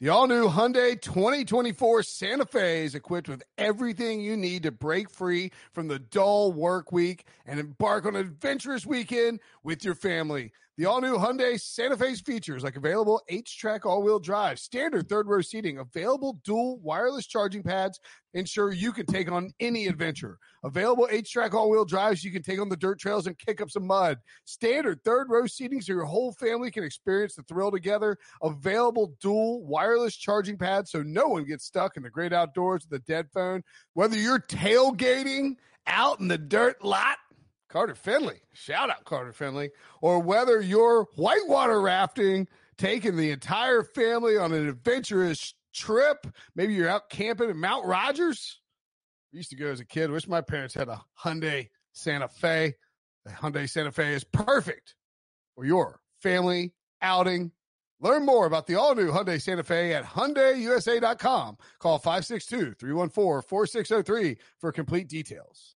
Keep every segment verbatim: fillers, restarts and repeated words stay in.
The all-new Hyundai twenty twenty-four Santa Fe is equipped with everything you need to break free from the dull work week and embark on an adventurous weekend with your family. The all-new Hyundai Santa Fe's features like available H-Track all-wheel drive, standard third-row seating, available dual wireless charging pads, ensure you can take on any adventure. Available H-Track all-wheel drives, you can take on the dirt trails and kick up some mud. Standard third-row seating so your whole family can experience the thrill together. Available dual wireless charging pads so no one gets stuck in the great outdoors with a dead phone. Whether you're tailgating out in the dirt lot, Carter Finley, shout out Carter Finley, or whether you're whitewater rafting, taking the entire family on an adventurous trip, maybe you're out camping at Mount Rogers. I used to go as a kid. Wish my parents had a Hyundai Santa Fe. The Hyundai Santa Fe is perfect for your family outing. Learn more about the all-new Hyundai Santa Fe at Hyundai U S A dot com. Call five six two, three one four, four six zero three for complete details.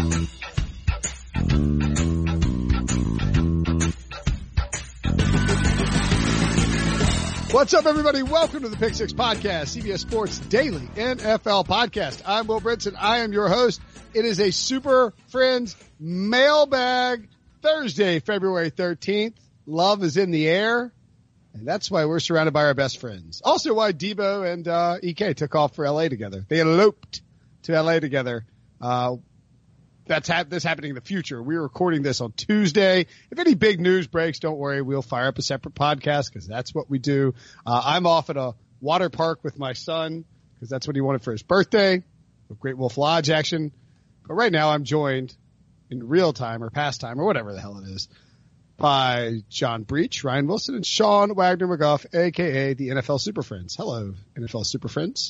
What's up, everybody? Welcome to the Pick Six Podcast, C B S Sports Daily N F L Podcast. I'm Will Brinson. I am your host. It is a Super Friends Mailbag Thursday, February thirteenth. Love is in the air, and that's why we're surrounded by our best friends. Also why Debo and uh, E K took off for L A together. They eloped to L A together. Uh That's ha- this happening in the future. We're recording this on Tuesday. If any big news breaks, don't worry. We'll fire up a separate podcast because that's what we do. Uh, I'm off at a water park with my son because that's what he wanted for his birthday with Great Wolf Lodge action. But right now I'm joined in real time or past time or whatever the hell it is by John Breach, Ryan Wilson, and Sean Wagner McGough, a k a the N F L Super Friends. Hello, N F L Super Friends.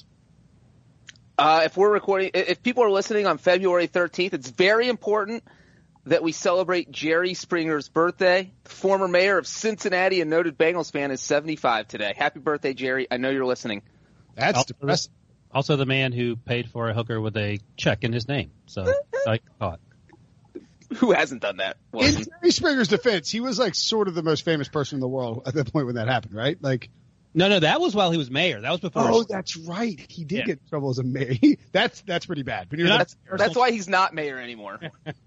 Uh, if we're recording, if people are listening on February thirteenth, it's very important that we celebrate Jerry Springer's birthday. The former mayor of Cincinnati and noted Bengals fan is seventy-five today. Happy birthday, Jerry. I know you're listening. That's also, depressing. Also the man who paid for a hooker with a check in his name. So I caught. Who hasn't done that? In Jerry Springer's defense, he was like sort of the most famous person in the world at the point when that happened, right? Like, No, no, that was while he was mayor. That was before. Oh, that's right. He did Yeah. get in trouble as a mayor. that's that's pretty bad. But you're Yeah. not, That's, that's why he's not mayor anymore.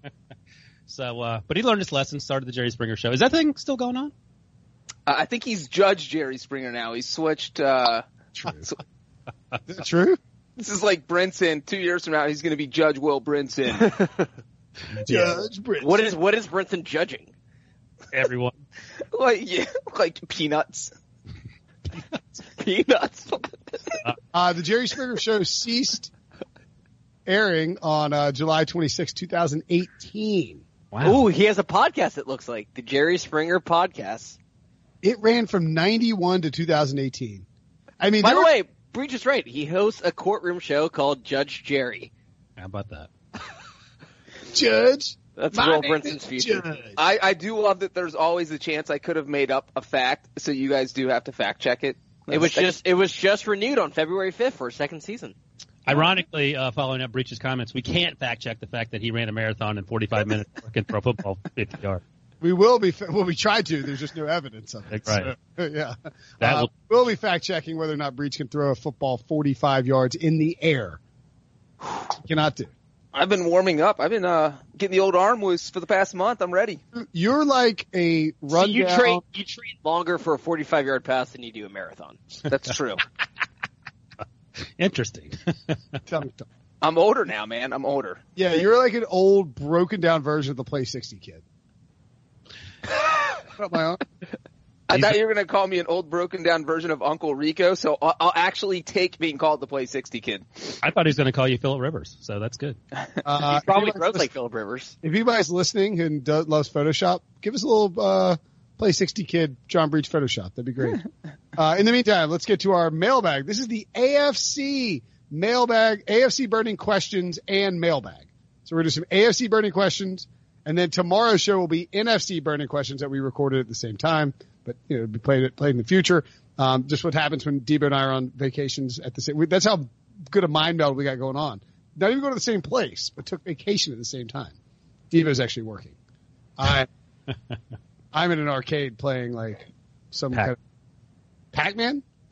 So, uh, but he learned his lesson, started the Jerry Springer show. Is that thing still going on? Uh, I think he's Judge Jerry Springer now. He's switched. Uh, True. so, Is it true? this is like Brinson. Two years from now, he's going to be Judge Will Brinson. Judge Brinson. What is what is Brinson judging? Everyone. like yeah, like peanuts. Peanuts. Uh, the Jerry Springer show ceased airing on uh, July twenty-sixth, twenty eighteen. Wow. Ooh, he has a podcast. It looks like the Jerry Springer podcast. It ran from ninety-one to two thousand eighteen. I mean, By there the were- way, Breach is right. He hosts a courtroom show called Judge Jerry. How about that? Judge. That's My Will name Brinson's is future. Judge. I, I do love that there's always a chance I could have made up a fact, so you guys do have to fact check it. It was just it was just renewed on February fifth for a second season. Ironically, uh, following up Breach's comments, we can't fact check the fact that he ran a marathon in forty-five minutes working for a football fifty yards. We will be, well, we tried to. There's just no evidence of it. Right. So, yeah. That Uh, will- we'll be fact checking whether or not Breach can throw a football forty-five yards in the air. Cannot do. I've been warming up. I've been uh, getting the old arm loose for the past month. I'm ready. You're like a So rundown. you train you train longer for a forty-five yard pass than you do a marathon. That's true. Interesting. Tell me, tell me. I'm older now, man. I'm older. Yeah, you're like an old, broken down version of the Play sixty kid. What, my own? I He's thought a- you were going to call me an old, broken down version of Uncle Rico, so I'll, I'll actually take being called the Play sixty kid. I thought he was going to call you Phillip Rivers, so that's good. Uh, Probably if grows anybody's like Phillip Rivers. If anybody's listening and does, loves Photoshop, give us a little uh, Play sixty kid John Breach Photoshop. That'd be great. uh, in the meantime, let's get to our mailbag. This is the A F C mailbag, A F C burning questions and mailbag. So we're going to do some A F C burning questions, and then tomorrow's show will be N F C burning questions that we recorded at the same time, but you know, it'll be played, played in the future. Um, just what happens when Debo and I are on vacations at the same. That's how good a mind meld we got going on. Not even going to the same place, but took vacation at the same time. Devo's actually working. I, I'm in an arcade playing like some Pac- kind of Pac-Man.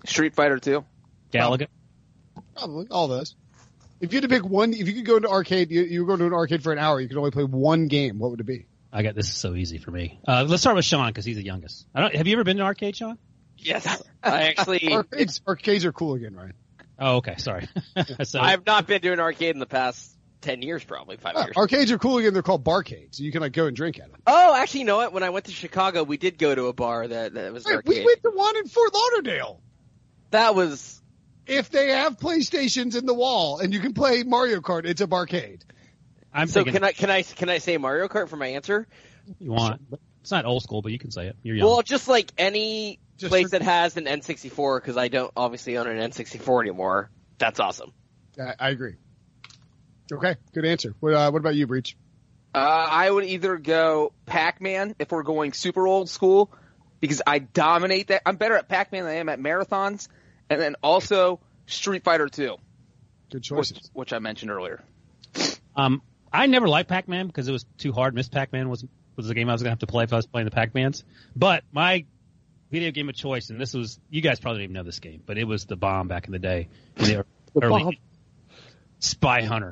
Street Fighter two. Galaga. Probably all those. If you had to pick one, if you could go into arcade, you, you were going to an arcade for an hour, you could only play one game. What would it be? I got this is so easy for me. Uh, let's start with Sean because he's the youngest. I don't. Have you ever been to an arcade, Sean? Yes, I actually. Arcades, arcades are cool again, Ryan. Oh, okay. Sorry. so, I've not been to an arcade in the past ten years, probably five Uh, years. arcades are cool again. They're called barcades. So you can like go and drink at them. Oh, actually, you know what? When I went to Chicago, we did go to a bar that, that was an Hey, arcade. we went to one in Fort Lauderdale. That was. If they have PlayStations in the wall and you can play Mario Kart, it's a barcade. I'm So thinking can I can I can I say Mario Kart for my answer? you want. It's not old school, but you can say it. You're young. Well, just like any Just place for- that has an N sixty-four, because I don't obviously own an N sixty-four anymore. That's awesome. I, I agree. Okay, good answer. What, uh, what about you, Breach? Uh, I would either go Pac-Man if we're going super old school because I dominate that. I'm better at Pac-Man than I am at marathons. And then also Street Fighter two, Good which, choices. which I mentioned earlier. Um, I never liked Pac-Man because it was too hard. Miss Pac-Man was was the game I was going to have to play if I was playing the Pac-Mans. But my video game of choice, and this was, you guys probably don't even know this game, but it was the bomb back in the day. In the early bomb? Spy Hunter.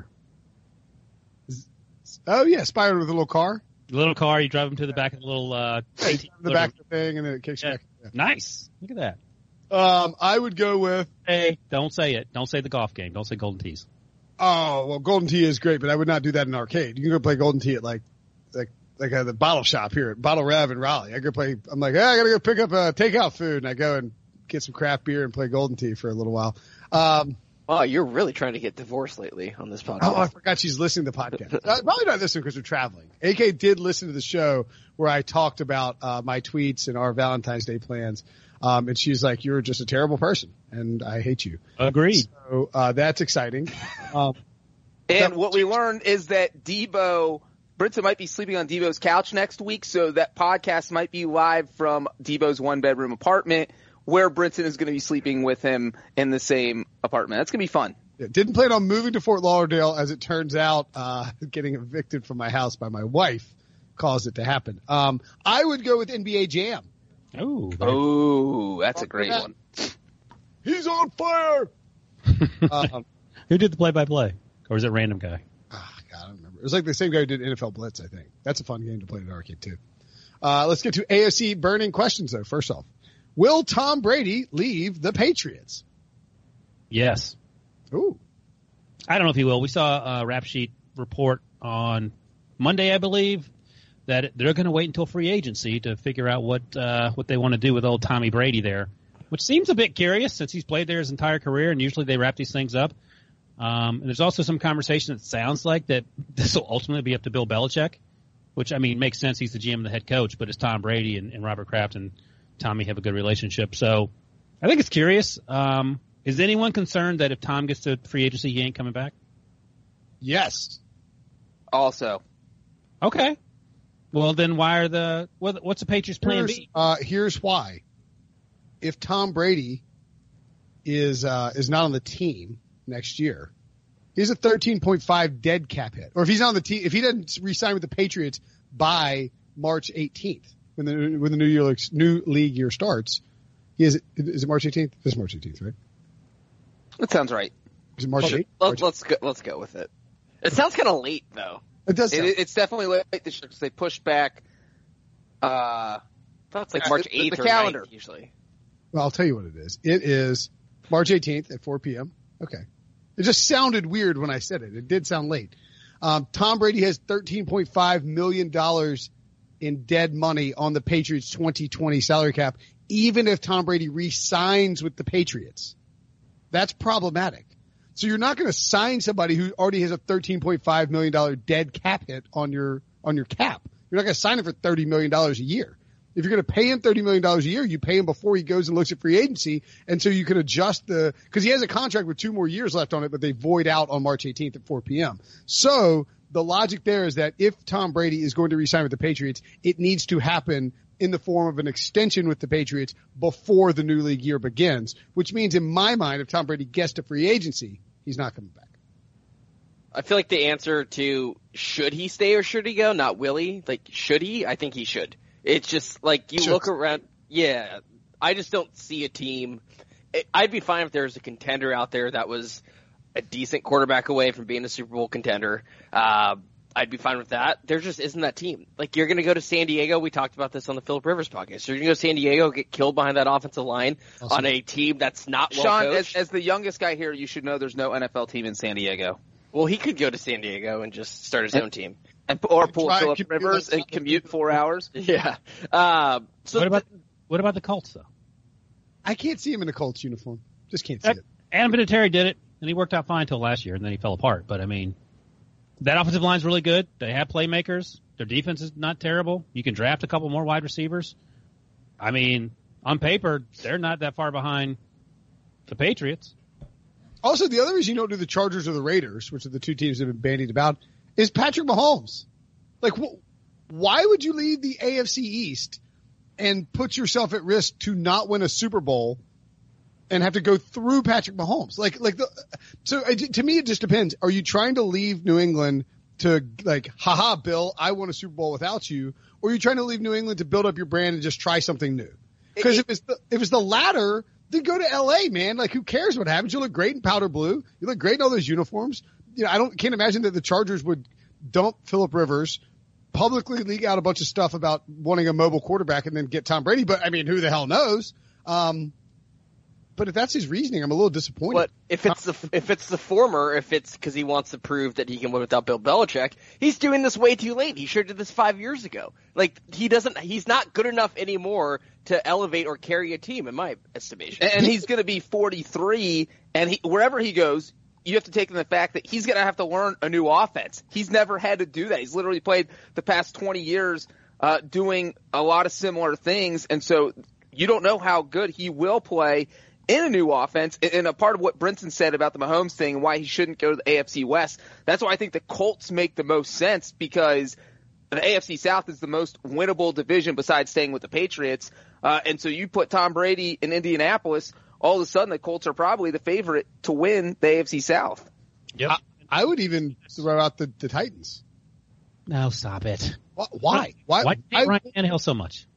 Oh, yeah, Spyro with a little car. Little car, you drive them to the back of the little uh, In the back of the thing, and then it kicks Yeah. back. Yeah. Nice. Look at that. Um, I would go with, Hey, don't say it. Don't say the golf game. Don't say Golden Tees. oh, well, Golden Tee is great, but I would not do that in an arcade. You can go play Golden Tee at like, like, like uh, the bottle shop here at Bottle Rev in Raleigh. I go play, I'm like, hey, I gotta go pick up uh, takeout food, and I go and get some craft beer and play Golden Tee for a little while. Um, Wow, you're really trying to get divorced lately on this podcast. Oh, I forgot she's listening to the podcast. Uh, probably not listening because we're traveling. A K did listen to the show where I talked about uh, my tweets and our Valentine's Day plans. Um, and she's like, you're just a terrible person, and I hate you. Agreed. So uh, that's exciting. Um, And what we learned is that Debo, Brinson might be sleeping on Debo's couch next week, so that podcast might be live from Debo's one-bedroom apartment where Brinson is going to be sleeping with him in the same apartment. That's going to be fun. yeah, didn't plan on moving to Fort Lauderdale. As it turns out, uh, getting evicted from my house by my wife caused it to happen. Um, I would go with N B A Jam. Oh, Oh, that's a great one. He's on fire! um, who did the play-by-play? Or was it a random guy? Ah, God, I don't remember. It was like the same guy who did N F L Blitz, I think. That's a fun game to play in an arcade, too. Uh, let's get to A F C burning questions, though, first off. Will Tom Brady leave the Patriots? Yes. Ooh. I don't know if he will. We saw a rap sheet report on Monday, I believe, that they're going to wait until free agency to figure out what uh, what they want to do with old Tommy Brady there, which seems a bit curious since he's played there his entire career, and usually they wrap these things up. Um, and there's also some conversation that sounds like that this will ultimately be up to Bill Belichick, which, I mean, makes sense. He's the G M and the head coach, but it's Tom Brady and, and Robert Kraft and Tommy have a good relationship. So I think it's curious. Um, is anyone concerned that if Tom gets to free agency, he ain't coming back? Yes. Also, Okay. Well, then why are the what, what's the Patriots' plan Here's, B? uh, here's why. If Tom Brady is uh, is not on the team next year, he has a thirteen point five dead cap hit. Or if he's not on the team, if he doesn't re-sign with the Patriots by March eighteenth, when the when the new year new league year starts, he has is it March eighteenth? This is March eighteenth, right? that sounds right. Is it March eighth? Let's, let's go. Let's go with it. It sounds kind of late, though. It does. It, Sound, it's definitely late this year because they pushed back uh, I thought it's like Uh, March the- eighth the or calendar. ninth usually. well, I'll tell you what it is. It is March eighteenth at four p.m. Okay. It just sounded weird when I said it. It did sound late. Um, Tom Brady has thirteen point five million dollars in dead money on the Patriots' twenty twenty salary cap, even if Tom Brady re-signs with the Patriots. That's problematic. So you're not going to sign somebody who already has a thirteen point five million dollars dead cap hit on your on your cap. You're not going to sign him for thirty million dollars a year. If you're going to pay him thirty million dollars a year, you pay him before he goes and looks at free agency. And so you can adjust the – because he has a contract with two more years left on it, but they void out on March eighteenth at four p.m. So the logic there is that if Tom Brady is going to re-sign with the Patriots, it needs to happen in the form of an extension with the Patriots before the new league year begins, which means in my mind, if Tom Brady gets to free agency, he's not coming back. I feel like the answer to should he stay or should he go, not will he. Like, should he? I think he should. It's just like you Should. look around. Yeah, I just don't see a team. I'd be fine if there was a contender out there that was a decent quarterback away from being a Super Bowl contender. Uh, I'd be fine with that. There just isn't that team. Like, you're going to go to San Diego. We talked about this on the Phillip Rivers podcast. You're going to go to San Diego, get killed behind that offensive line awesome. on a team that's not well Sean, coached. as, as the youngest guy here, you should know there's no N F L team in San Diego. Well, he could go to San Diego and just start his and, own team. And, or pull Phillip Rivers and commute four hours. Yeah. Uh, so what about what about the Colts, though? I can't see him in a Colts uniform. Just can't see that, it. Adam Vinatieri did it, and he worked out fine until last year, and then he fell apart. But, I mean, that offensive line's really good. They have playmakers. Their defense is not terrible. You can draft a couple more wide receivers. I mean, on paper, they're not that far behind the Patriots. Also, the other reason you don't do the Chargers or the Raiders, which are the two teams that have been bandied about, is Patrick Mahomes. Like, wh- why would you leave the A F C East and put yourself at risk to not win a Super Bowl and have to go through Patrick Mahomes? Like, like the, so it, to me, it just depends. Are you trying to leave New England to like, haha, Bill, I won a Super Bowl without you? Or are you trying to leave New England to build up your brand and just try something new? Because if it's the, if it's the latter, then go to L A, man. Like, who cares what happens? You look great in powder blue. You look great in all those uniforms. You know, I don't, can't imagine that the Chargers would dump Phillip Rivers, publicly leak out a bunch of stuff about wanting a mobile quarterback and then get Tom Brady. But I mean, who the hell knows? Um, but if that's his reasoning, I'm a little disappointed. But if it's the if it's the former, if it's because he wants to prove that he can win without Bill Belichick, he's doing this way too late. He sure did this five years ago. Like, he doesn't, he's not good enough anymore to elevate or carry a team, in my estimation. And, and he's going to be forty-three, and he, wherever he goes, you have to take in the fact that he's going to have to learn a new offense. He's never had to do that. He's literally played the past twenty years uh, doing a lot of similar things, and so you don't know how good he will play in a new offense. And a part of what Brinson said about the Mahomes thing and why he shouldn't go to the A F C West, that's why I think the Colts make the most sense, because the A F C South is the most winnable division besides staying with the Patriots. Uh, and so you put Tom Brady in Indianapolis, all of a sudden the Colts are probably the favorite to win the A F C South. Yep. I, I would even throw out the, the Titans. No, stop it. Why? Why? Why, why do you hate Ryan Tannehill so much?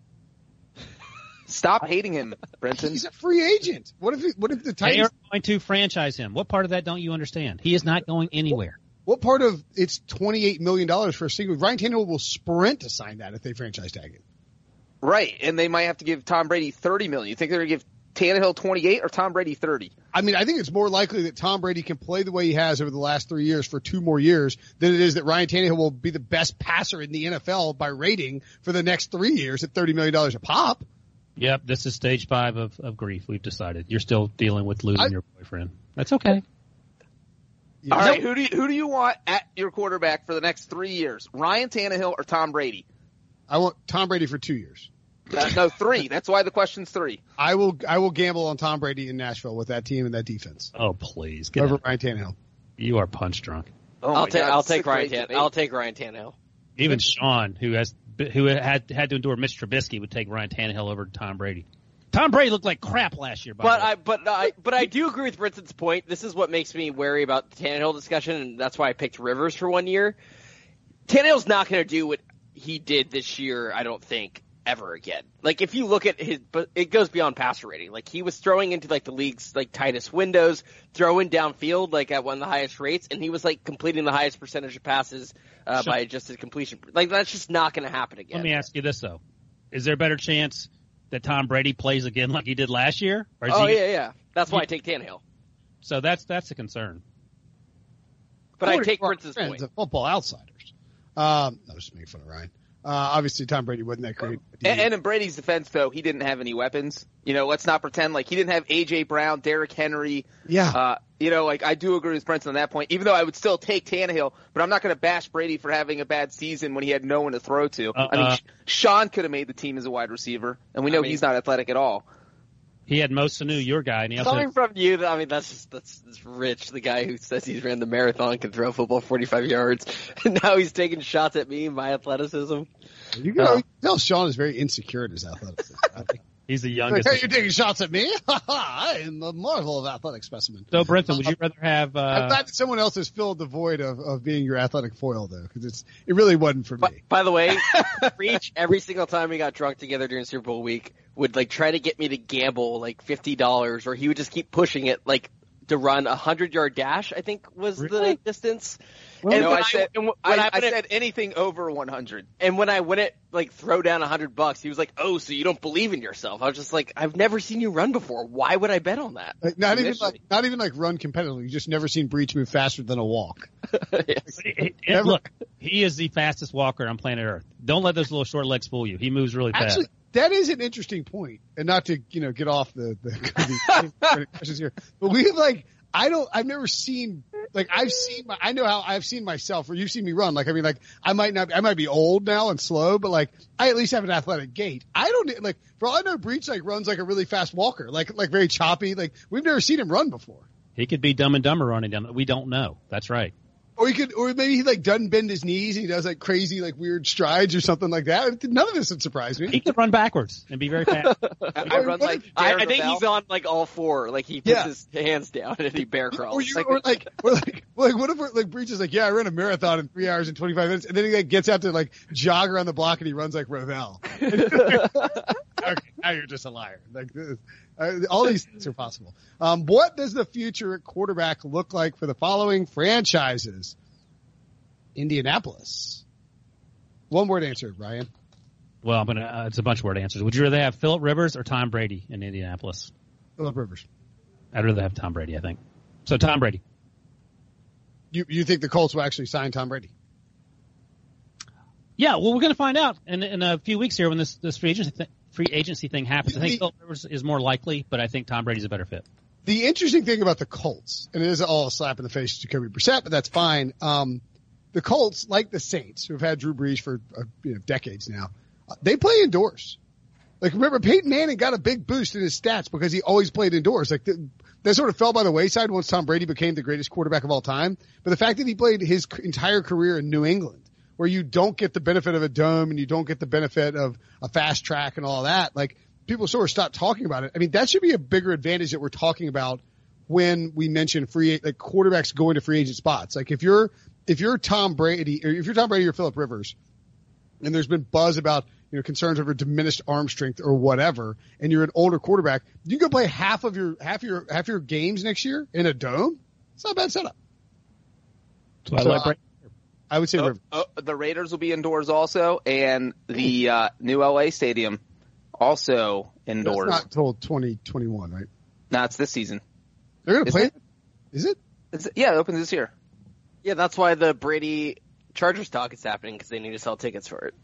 Stop hating him, Brenton. He's a free agent. What if? He, what if the Titans? They are going to franchise him. What part of that don't you understand? He is not going anywhere. What, what part of it's twenty-eight million dollars for a single? Ryan Tannehill will sprint to sign that if they franchise tag him. Right, and they might have to give Tom Brady thirty million dollars. You think they're going to give Tannehill twenty-eight or Tom Brady thirty? I mean, I think it's more likely that Tom Brady can play the way he has over the last three years for two more years than it is that Ryan Tannehill will be the best passer in the N F L by rating for the next three years at thirty million dollars a pop. Yep, this is stage five of, of grief. We've decided. You're still dealing with losing I, your boyfriend. That's okay. Yeah. All right, who do you, who do you want at your quarterback for the next three years? Ryan Tannehill or Tom Brady? I want Tom Brady for two years. Uh, no, three. That's why the question's three. I will I will gamble on Tom Brady in Nashville with that team and that defense. Oh, please. Get over out. Ryan Tannehill. You are punch drunk. Oh I'll take God, I'll take Ryan Tan- Tan- I'll take Ryan Tannehill. Even Sean, who has who had had to endure Mitch Trubisky, would take Ryan Tannehill over Tom Brady. Tom Brady looked like crap last year. By But the way. I but I but I do agree with Brinson's point. This is what makes me wary about the Tannehill discussion, and that's why I picked Rivers for one year. Tannehill's not going to do what he did this year, I don't think, ever again. Like, if you look at his, but it goes beyond passer rating. Like, he was throwing into like the league's like tightest windows, throwing downfield like at one of the highest rates, and he was like completing the highest percentage of passes uh, Sure. by adjusted completion. Like, that's just not going to happen again. Let me ask you this though: is there a better chance that Tom Brady plays again like he did last year? Or is Oh he, yeah, yeah. That's why I take Tannehill. So that's that's a concern. But I take Brinson's friends point. of football outsiders. Um, I was just making fun of Ryan. Uh, obviously, Tom Brady wasn't that great. And, and in Brady's defense, though, he didn't have any weapons. You know, let's not pretend like he didn't have A J Brown, Derrick Henry. Yeah. Uh, you know, like I do agree with Brinson on that point, even though I would still take Tannehill, but I'm not going to bash Brady for having a bad season when he had no one to throw to. Uh, I mean, uh, Sean could have made the team as a wide receiver, and we know I mean- he's not athletic at all. He had Mo Sanu, your guy, and he also Coming from you, I mean, that's just, that's, that's Rich, the guy who says he's ran the marathon, can throw a football forty-five yards, and now he's taking shots at me and my athleticism. You can Uh, you tell Sean is very insecure in his athleticism. I think. He's the youngest. Hey, you're taking shots at me? I am a marvel of athletic specimen. So, Brenton, would you rather have? Uh, I'm glad that someone else has filled the void of, of being your athletic foil, though, because it's it really wasn't for me. By, by the way, Breach every single time we got drunk together during Super Bowl week would like try to get me to gamble like fifty dollars, or he would just keep pushing it like to run a hundred yard dash. I think was Really? the distance. Well, and no, when I said, and when I, I, I wouldn't- said anything over one hundred. And when I wouldn't like throw down a hundred bucks, he was like, "Oh, so you don't believe in yourself?" I was just like, "I've never seen you run before. Why would I bet on that?" Like, not even Initially. like not even like run competitively. You just never seen Breach move faster than a walk. Yes. He- he- Never- look, he is the fastest walker on planet Earth. Don't let those little short legs fool you. He moves really fast. Actually, that is an interesting point, and not to you know get off the the, the questions here, but we have like I don't I've never seen like I've seen my I know how I've seen myself or you've seen me run. Like I mean like I might not I might be old now and slow, but like I at least have an athletic gait. I don't like for all I know, Breach like runs like a really fast walker, like like very choppy. Like we've never seen him run before. He could be Dumb and Dumber running down. We don't know. That's right. Or he could, or maybe he like doesn't bend his knees and he does like crazy like weird strides or something like that. None of this would surprise me. He could run backwards and be very fast. I, I run like I, Jared I think Lavelle. he's on like all four. Like he puts Yeah. his hands down and he bear crawls. Or, you, or like, or like, like, what if we're, like Breach is like, yeah, I ran a marathon in three hours and twenty-five minutes, and then he like gets out to like jog around the block and he runs like Rovell. Okay, now you're just a liar. Like this, uh, all these things are possible. Um, what does the future at quarterback look like for the following franchises? Indianapolis. One word answer, Ryan. Well, I'm gonna. Uh, it's a bunch of word answers. Would you rather have Philip Rivers or Tom Brady in Indianapolis? Philip Rivers. I'd rather have Tom Brady. I think. So Tom Brady. You you think the Colts will actually sign Tom Brady? Yeah. Well, we're gonna find out in in a few weeks here when this this free agency th- free agency thing happens. I think Philip Rivers is more likely, but I think Tom Brady's a better fit. The interesting thing about the Colts, and it is all a slap in the face to Jacoby Brissett, but that's fine. Um, the Colts, like the Saints, who have had Drew Brees for uh, you know, decades now, uh, they play indoors. Like, remember, Peyton Manning got a big boost in his stats because he always played indoors. Like, the, that sort of fell by the wayside once Tom Brady became the greatest quarterback of all time. But the fact that he played his c- entire career in New England, where you don't get the benefit of a dome and you don't get the benefit of a fast track and all that, like, people sort of stopped talking about it. I mean, that should be a bigger advantage that we're talking about when we mention free, like, quarterbacks going to free agent spots. Like, if you're, if you're Tom Brady, or if you're Tom Brady or Phillip Rivers, and there's been buzz about, you know, concerns over diminished arm strength or whatever, and you're an older quarterback, you can go play half of your, half your, half your games next year in a dome. It's not a bad setup. So I So, like Brady. I would say Oh, Rivers. oh, the Raiders will be indoors also, and the uh, new L A stadium also That's indoors. not until twenty twenty-one, right? No, it's this season. They're going to Is play it? it? Is it? It's, yeah, it opens this year. Yeah, that's why the Brady Chargers talk is happening because they need to sell tickets for it.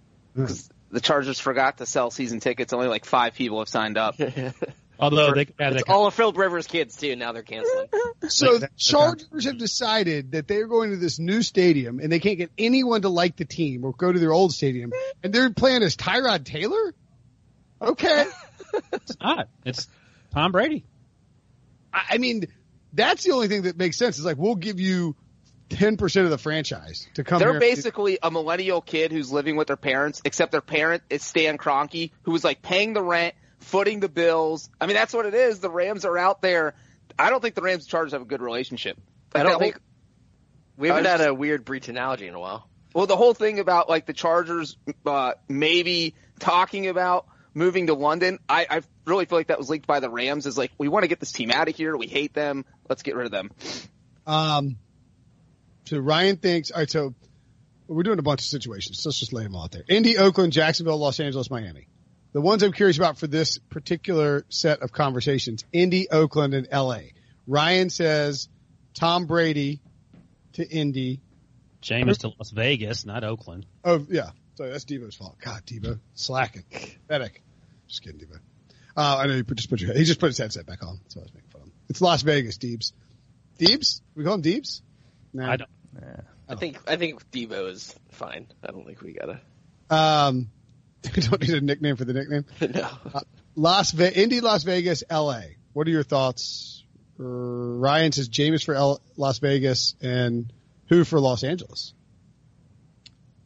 The Chargers forgot to sell season tickets. Only like five people have signed up. Although they could have It's that. all of Philip Rivers' kids too. Now they're canceling. So Like the that- Chargers have decided that they're going to this new stadium and they can't get anyone to like the team or go to their old stadium, and they're playing as Tyrod Taylor? Okay. It's not. It's Tom Brady. I I mean, that's the only thing that makes sense. Is like, we'll give you ten percent of the franchise to come They're here. basically a millennial kid who's living with their parents, except their parent is Stan Kroenke, who was like paying the rent, footing the bills. I mean, that's what it is. The Rams are out there. I don't think the Rams and Chargers have a good relationship. I Like, don't that think whole- we haven't I had was- a weird breach analogy in a while. Well, the whole thing about like the Chargers uh, maybe talking about moving to London, I, I really feel like that was leaked by the Rams. Is like, we want to get this team out of here. We hate them. Let's get rid of them. Um, so Ryan thinks, all right, so we're doing a bunch of situations. So let's just lay them all out there. Indy, Oakland, Jacksonville, Los Angeles, Miami. The ones I'm curious about for this particular set of conversations, Indy, Oakland, and L A. Ryan says Tom Brady to Indy. Jameis to Las Vegas, not Oakland. Oh, yeah. Sorry, that's Devo's fault. God, Devo. Slacking. Pathetic. Just kidding, Devo. Uh, I know you put, just put your, he just put his headset back on. That's what I was making fun of him. It's Las Vegas, Deebs. Deebs? We call him Deebs? No. I don't. I think I think Devo is fine. I don't think we gotta. Um, we don't need a nickname for the nickname. No. Las Ve- Indy, Las Vegas, L A. What are your thoughts? Uh, Ryan says Jameis for L- Las Vegas and who for Los Angeles?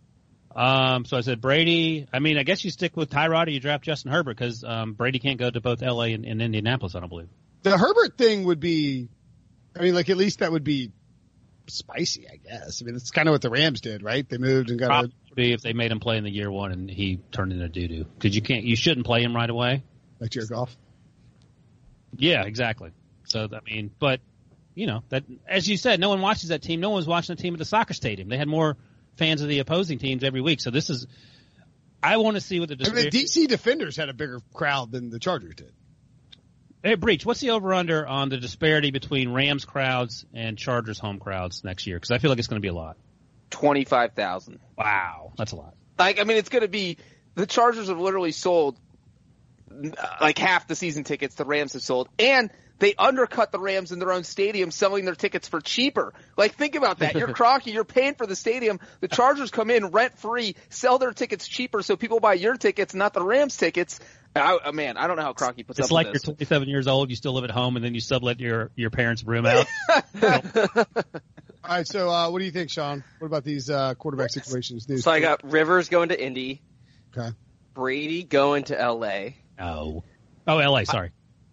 Um, so I said Brady. I mean, I guess you stick with Tyrod or you draft Justin Herbert because um, Brady can't go to both L A and, and Indianapolis, I don't believe. The Herbert thing would be, I mean, like at least that would be spicy, I guess. I mean, it's kind of what the Rams did, right? They moved and got Probably a, if they made him play in the year one and he turned into doo doo because you can't, you shouldn't play him right away. Like Jared Goff. Yeah, exactly. So I mean, but you know that as you said, no one watches that team. No one was watching the team at the soccer stadium. They had more fans of the opposing teams every week. So this is, I want to see what the. I mean, the D C Defenders had a bigger crowd than the Chargers did. Hey, Breach, what's the over-under on the disparity between Rams crowds and Chargers home crowds next year? Because I feel like it's going to be a lot. twenty-five thousand. Wow, that's a lot. Like, I mean, it's going to be – the Chargers have literally sold like half the season tickets the Rams have sold. And they undercut the Rams in their own stadium selling their tickets for cheaper. Like, think about that. You're Kroenke. You're paying for the stadium. The Chargers come in rent-free, sell their tickets cheaper so people buy your tickets, not the Rams tickets. I, man, I don't know how Kroenke puts it's up like with this. You're twenty-seven years old, you still live at home, and then you sublet your, your parents' room out. All right, so uh, what do you think, Sean? What about these uh, quarterback situations? These so I got Rivers going to Indy. Okay. Brady going to L A. Oh. Oh, L A, sorry.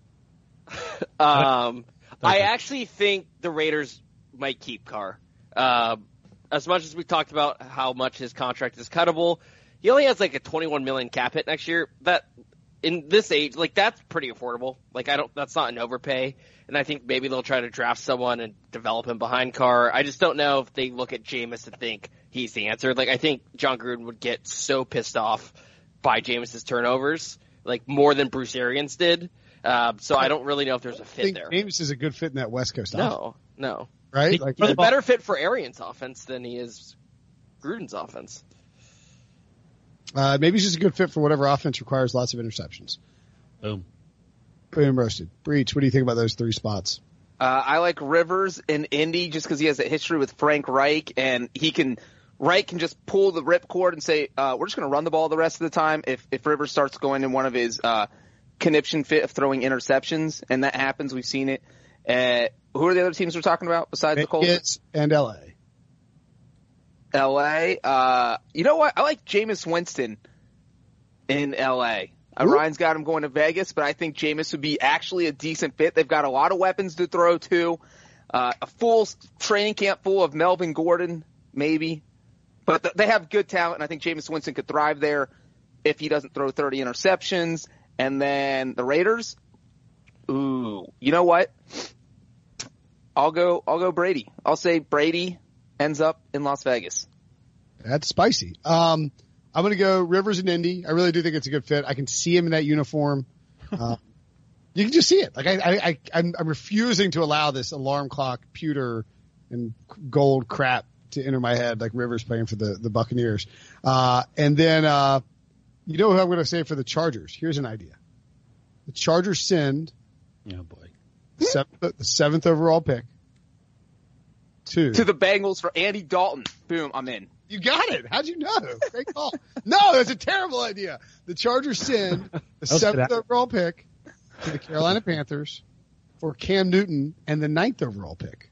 um, I actually think the Raiders might keep Carr. Uh, as much as we talked about how much his contract is cuttable, he only has like a twenty-one million cap hit next year. That in this age, like that's pretty affordable. Like I don't, that's not an overpay. And I think maybe they'll try to draft someone and develop him behind Carr. I just don't know if they look at Jameis and think he's the answer. Like I think John Gruden would get so pissed off by Jameis's turnovers, like more than Bruce Arians did. Uh, so I don't really know if there's a fit I think there. Jameis is a good fit in that West Coast offense. No, no. Right? He- Like, He's a better fit for Arians' offense than he is Gruden's offense. uh, maybe he's just a good fit for whatever offense requires lots of interceptions. Boom. Boom roasted. Breach, what do you think about those three spots? Uh, I like Rivers in Indy just because he has a history with Frank Reich, and he can Reich can just pull the ripcord and say, uh, we're just going to run the ball the rest of the time if, if Rivers starts going in one of his uh, conniption fit of throwing interceptions, and that happens. We've seen it. Uh, who are the other teams we're talking about besides the Colts? Vegas and L A. L A. Uh, you know what? I like Jameis Winston in L A. Uh, Ryan's got him going to Vegas, but I think Jameis would be actually a decent fit. They've got a lot of weapons to throw to. Uh, a full training camp full of Melvin Gordon, maybe. But th- they have good talent, and I think Jameis Winston could thrive there if he doesn't throw thirty interceptions. And then the Raiders, ooh, you know what? I'll go. I'll go Brady. I'll say Brady ends up in Las Vegas. That's spicy. Um, I'm going to go Rivers and Indy. I really do think it's a good fit. I can see him in that uniform. Uh, you can just see it. Like I, I, I I'm, I'm refusing to allow this alarm clock, pewter, and gold crap to enter my head. Like Rivers playing for the the Buccaneers. Uh, and then uh, you know who I'm going to say for the Chargers? Here's an idea. The Chargers send. Oh boy. The seventh, the seventh overall pick. Two. To the Bengals for Andy Dalton. Boom, I'm in. You got it. How'd you know? Great call. No, that's a terrible idea. The Chargers send the seventh overall pick to the Carolina Panthers for Cam Newton and the ninth overall pick.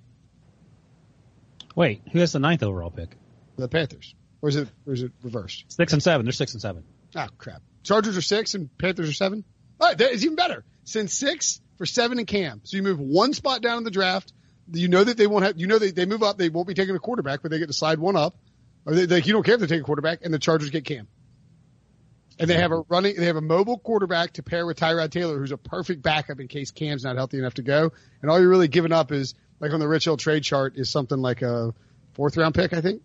Wait, who has the ninth overall pick? The Panthers. Or is it, or is it reversed? Six and seven. They're six and seven. Oh, crap. Chargers are six and Panthers are seven? All right, that is even better. Send six for seven and Cam. So you move one spot down in the draft. You know that they won't have, you know, they, they move up. They won't be taking a quarterback, but they get to slide one up. Or they, like, you don't care if they take a quarterback, and the Chargers get Cam. And they have a running, they have a mobile quarterback to pair with Tyrod Taylor, who's a perfect backup in case Cam's not healthy enough to go. And all you're really giving up is, like on the Rich Hill trade chart, is something like a fourth round pick, I think.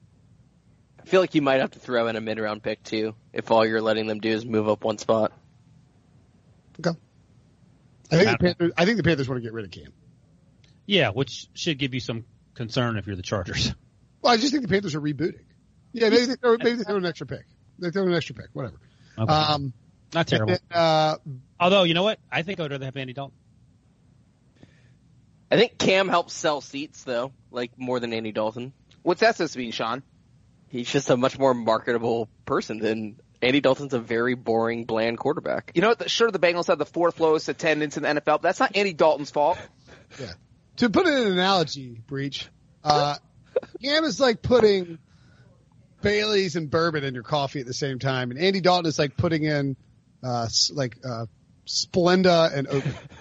I feel like you might have to throw in a mid round pick too, if all you're letting them do is move up one spot. Okay. I think the Panthers, I think the Panthers want to get rid of Cam. Yeah, which should give you some concern if you're the Chargers. Well, I just think the Panthers are rebooting. Yeah, maybe they throw, maybe they throw an extra pick. They throw an extra pick, whatever. Okay. Um, Not terrible. Then, uh, Although, you know what? I think I would rather have Andy Dalton. I think Cam helps sell seats though, like more than Andy Dalton. What's that supposed to be, Sean? He's just a much more marketable person than Andy Dalton's a very boring, bland quarterback. You know what? Sure, the Bengals have the fourth lowest attendance in the N F L, but that's not Andy Dalton's fault. yeah. To put in an analogy, Breach, uh, Cam is like putting Baileys and bourbon in your coffee at the same time. And Andy Dalton is like putting in, uh, like, uh, Splenda and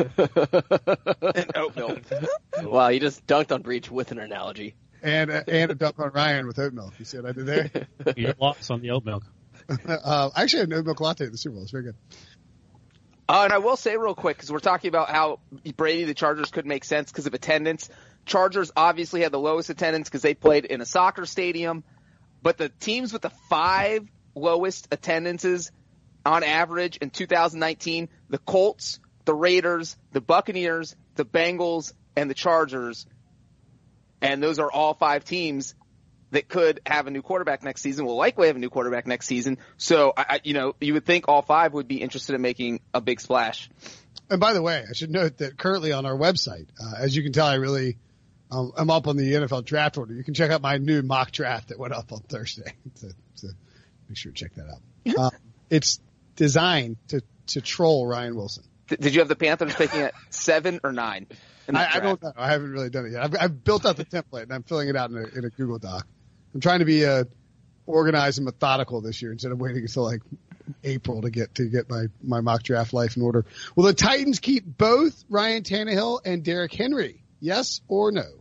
oat and oat milk. Wow, you just dunked on Breach with an analogy. And, uh, and a dunk on Ryan with oat milk. You see what I did there? You're lost on the oat milk. uh, I actually had an oat milk latte at the Super Bowl. It's very good. Uh, and I will say real quick, because we're talking about how Brady, the Chargers could make sense because of attendance. Chargers obviously had the lowest attendance because they played in a soccer stadium. But the teams with the five lowest attendances on average in two thousand nineteen, the Colts, the Raiders, the Buccaneers, the Bengals, and the Chargers. And those are all five teams that could have a new quarterback next season, will likely have a new quarterback next season. So, I, I, you know, you would think all five would be interested in making a big splash. And by the way, I should note that currently on our website, uh, as you can tell, I really, um, I'm up on the N F L draft order. You can check out my new mock draft that went up on Thursday. so, so make sure to check that out. Uh, it's designed to, to troll Ryan Wilson. Did you have the Panthers picking at seven or nine? I, I don't know. I haven't really done it yet. I've, I've built out the template and I'm filling it out in a, in a Google Doc. I'm trying to be uh, organized and methodical this year instead of waiting until like April to get to get my, my mock draft life in order. Will the Titans keep both Ryan Tannehill and Derrick Henry? Yes or no?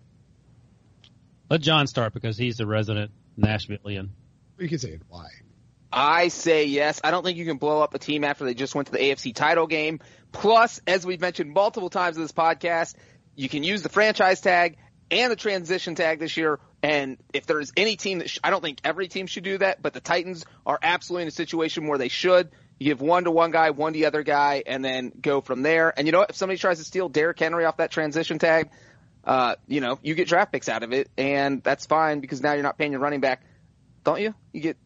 Let John start because he's the resident Nashvilleian. You can say it. Why? I say yes. I don't think you can blow up a team after they just went to the A F C title game. Plus, as we've mentioned multiple times in this podcast, you can use the franchise tag and the transition tag this year. And if there's any team that sh- – I don't think every team should do that, but the Titans are absolutely in a situation where they should. You give one to one guy, one to the other guy, and then go from there. And you know what? If somebody tries to steal Derrick Henry off that transition tag, uh, you know, you get draft picks out of it, and that's fine because now you're not paying your running back. Don't you? You get –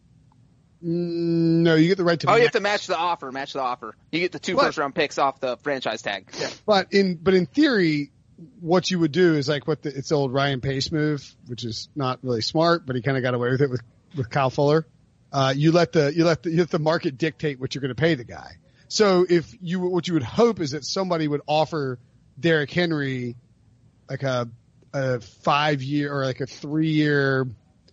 No, you get the right to. Oh, you have to match the offer. Match the offer. You get the two What? first round picks off the franchise tag. Yeah. But in but in theory, what you would do is like what the, it's the old Ryan Pace move, which is not really smart, but he kind of got away with it with with Kyle Fuller. Uh, you let the you let the you let the market dictate what you're going to pay the guy. So if you what you would hope is that somebody would offer Derrick Henry like a a five year or like a three year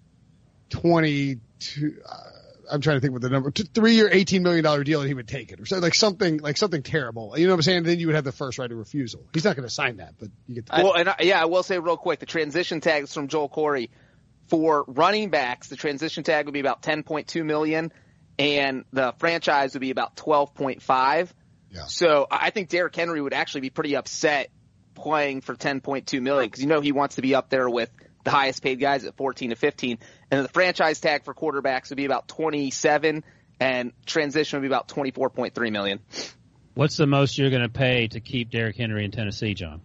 twenty two. Uh, I'm trying to think what the number, three year, eighteen million dollars deal, and he would take it, or so, like something, like something terrible. You know what I'm saying? And then you would have the first right of refusal. He's not going to sign that, but you get the. Well, and I, yeah, I will say real quick, the transition tags from Joel Corey for running backs, the transition tag would be about ten point two million, and the franchise would be about twelve point five. Yeah. So I think Derrick Henry would actually be pretty upset playing for ten point two million because you know he wants to be up there with the highest paid guys at fourteen to fifteen. And then the franchise tag for quarterbacks would be about twenty-seven, and transition would be about twenty-four point three million. What's the most you're going to pay to keep Derrick Henry in Tennessee, John?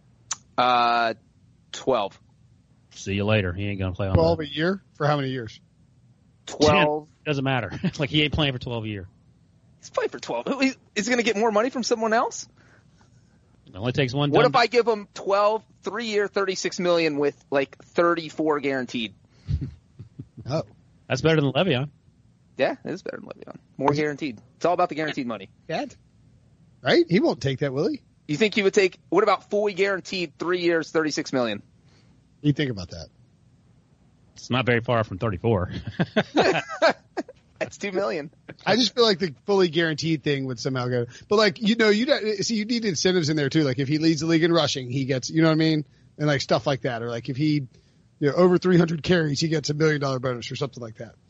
Uh, twelve. See you later. He ain't going to play on twelve that. a year for how many years? twelve. Doesn't matter. Like he ain't playing for twelve a year. He's playing for twelve. Is he going to get more money from someone else? It only takes one. What dumb if I give him twelve, three year, thirty-six million with like thirty-four guaranteed? Oh, That's better than Le'Veon. Yeah, it is better than Le'Veon. More guaranteed. It's all about the guaranteed money. Dad. Right? He won't take that, will he? You think he would take? What about fully guaranteed three years, thirty-six million? You think about that. It's not very far from thirty-four. That's two million. I just feel like the fully guaranteed thing would somehow go, but like, you know, you don't see, you need incentives in there too. Like if he leads the league in rushing, he gets, you know what I mean? And like stuff like that. Or like if he, you know, over three hundred carries, he gets a million dollar bonus or something like that.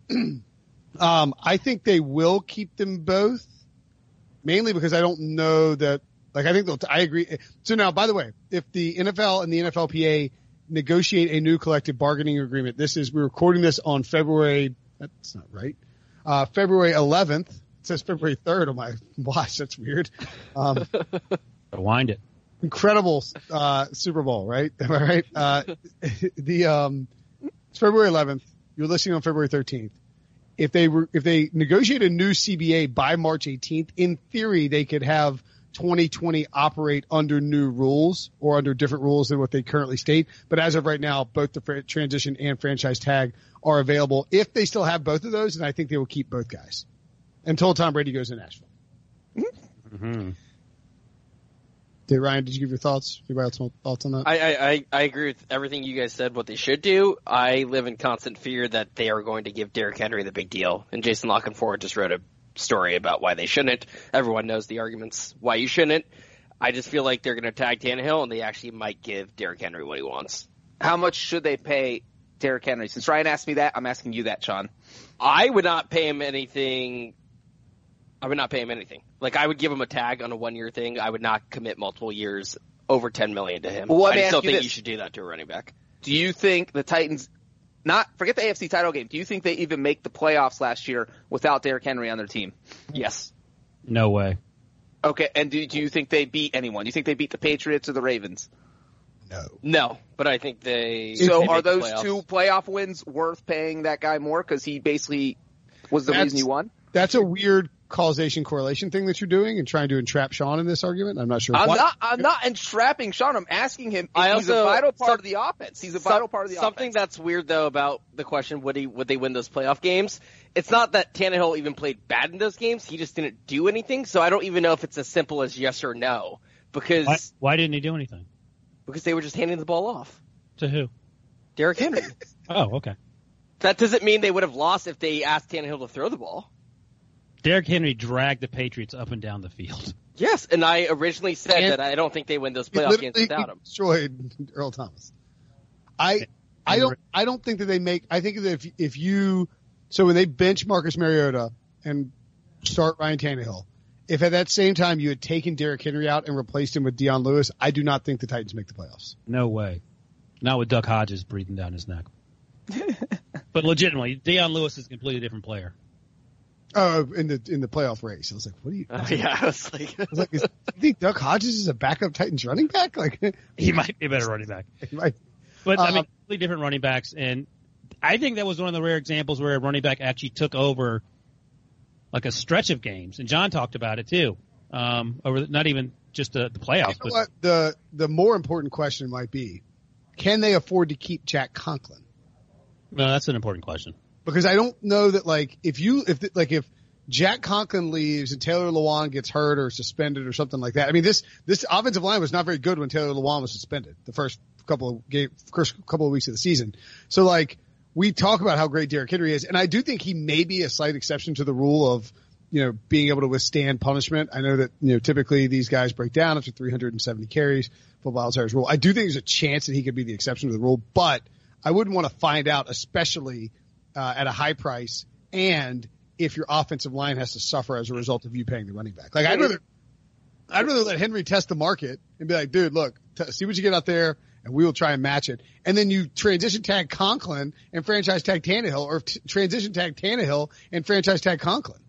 um, I think they will keep them both mainly because I don't know that, like, I think they'll, I agree. So now, by the way, if the N F L and the N F L P A negotiate a new collective bargaining agreement, this is, we're recording this on February, that's not right. Uh, February eleventh. It says February third on my watch. That's weird. Um, Rewind it. incredible, uh, Super Bowl, right? Am I right? Uh, the, um, it's February eleventh. You're listening on February thirteenth. If they were, if they negotiate a new C B A by March eighteenth, in theory, they could have twenty twenty operate under new rules or under different rules than what they currently state. But as of right now, both the fr- transition and franchise tag are available. If they still have both of those, and I think they will keep both guys until Tom Brady goes to Nashville. Mm-hmm. Did Ryan, did you give your thoughts? Anybody else thoughts on that? I, I, I agree with everything you guys said, what they should do. I live in constant fear that they are going to give Derrick Henry the big deal. And Jason Lockenford just wrote a story about why they shouldn't. Everyone knows the arguments why you shouldn't. I just feel like they're going to tag Tannehill, and they actually might give Derrick Henry what he wants. How much should they pay Derrick Henry? Since Ryan asked me that, I'm asking you that, Sean. I would not pay him anything. I would not pay him anything. Like, I would give him a tag on a one-year thing. I would not commit multiple years over ten million dollars to him. Well, let me I still ask you think this. you should do that to a running back. Do you think the Titans, not forget the A F C title game, do you think they even make the playoffs last year without Derrick Henry on their team? Yes. No way. Okay, and do, do you think they beat anyone? Do you think they beat the Patriots or the Ravens? No. No, but I think they. So they are make the those playoffs. two playoff wins worth paying that guy more because he basically was the That's- reason you won? That's a weird causation correlation thing that you're doing and trying to entrap Sean in this argument. I'm not sure. I'm why. not. I'm not entrapping Sean. I'm asking him. If I he's a also- vital part some- of the offense. He's a Some- vital part of the Something offense. that's weird though about the question, would he would they win those playoff games? It's not that Tannehill even played bad in those games. He just didn't do anything. So I don't even know if it's as simple as yes or no because Why, why didn't he do anything? because they were just handing the ball off. To who? Derrick Henry. Oh, okay. That doesn't mean they would have lost if they asked Tannehill to throw the ball. Derrick Henry dragged the Patriots up and down the field. Yes, and I originally said And- that I don't think they win those He playoff games literally without him. destroyed Earl Thomas. I I don't I don't think that they make. I think that if if you so when they bench Marcus Mariota and start Ryan Tannehill, if at that same time you had taken Derrick Henry out and replaced him with Deion Lewis, I do not think the Titans make the playoffs. No way. Not with Duck Hodges breathing down his neck. But legitimately, Deion Lewis is a completely different player. Oh, in the in the playoff race, I was like, "What do you?" Uh, yeah, I was like, I was like, is, "Do you think Duck Hodges is a backup Titans running back?" Like, He might be a better running back. he might. But, I mean, Um, completely different running backs. And I think that was one of the rare examples where a running back actually took over like a stretch of games. And John talked about it, too, um, over the, not even just the, the playoffs. You know but what? The the more important question might be, can they afford to keep Jack Conklin? No, that's an important question. Because I don't know that like if you if like if Jack Conklin leaves and Taylor Lewan gets hurt or suspended or something like that. I mean this this offensive line was not very good when Taylor Lewan was suspended the first couple of game first couple of weeks of the season. So like we talk about how great Derrick Henry is, and I do think he may be a slight exception to the rule of you know being able to withstand punishment. I know that you know typically these guys break down after three hundred seventy carries. Football Outsiders rule. I do think there's a chance that he could be the exception to the rule, but I wouldn't want to find out, especially uh, at a high price, and if your offensive line has to suffer as a result of you paying the running back. Like I'd rather, I'd rather let Henry test the market and be like, dude, look, t- see what you get out there, and we will try and match it. And then you transition tag Conklin and franchise tag Tannehill, or t- transition tag Tannehill and franchise tag Conklin.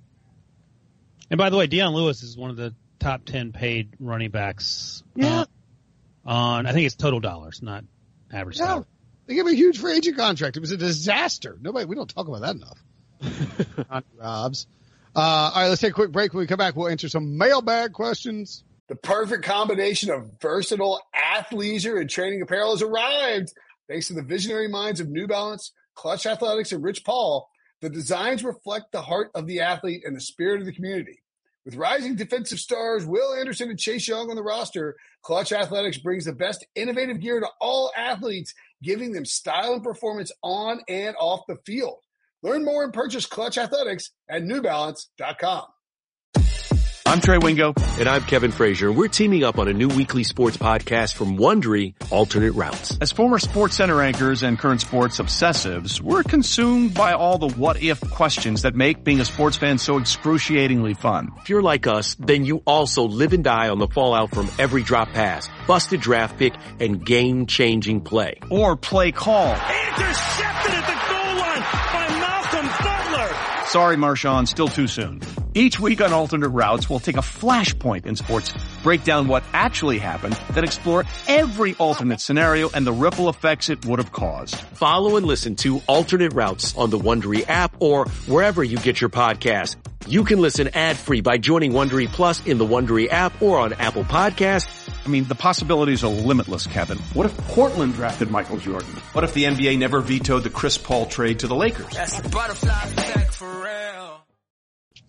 And by the way, Deion Lewis is one of the top ten paid running backs. Yeah. Uh, on, I think it's total dollars, not average Yeah. salary. They gave him a huge free agent contract. It was a disaster. Nobody, we don't talk about that enough. Not Robs. Uh, all right, let's take a quick break. When we come back, we'll answer some mailbag questions. The perfect combination of versatile athleisure and training apparel has arrived. Thanks to the visionary minds of New Balance, Clutch Athletics, and Rich Paul, the designs reflect the heart of the athlete and the spirit of the community. With rising defensive stars Will Anderson and Chase Young on the roster, Clutch Athletics brings the best innovative gear to all athletes, giving them style and performance on and off the field. Learn more and purchase Clutch Athletics at new balance dot com. I'm Trey Wingo. And I'm Kevin Frazier, and we're teaming up on a new weekly sports podcast from Wondery, Alternate Routes. As former Sports Center anchors and current sports obsessives, we're consumed by all the what-if questions that make being a sports fan so excruciatingly fun. If you're like us, then you also live and die on the fallout from every drop pass, busted draft pick, and game-changing play. Or play call. Intercepted at the goal line by Malcolm Butler. Sorry, Marshawn, still too soon. Each week on Alternate Routes, we'll take a flashpoint in sports, break down what actually happened, then explore every alternate scenario and the ripple effects it would have caused. Follow and listen to Alternate Routes on the Wondery app or wherever you get your podcasts. You can listen ad-free by joining Wondery Plus in the Wondery app or on Apple Podcasts. I mean, the possibilities are limitless, Kevin. What if Portland drafted Michael Jordan? What if the N B A never vetoed the Chris Paul trade to the Lakers? That's the butterfly effect for real.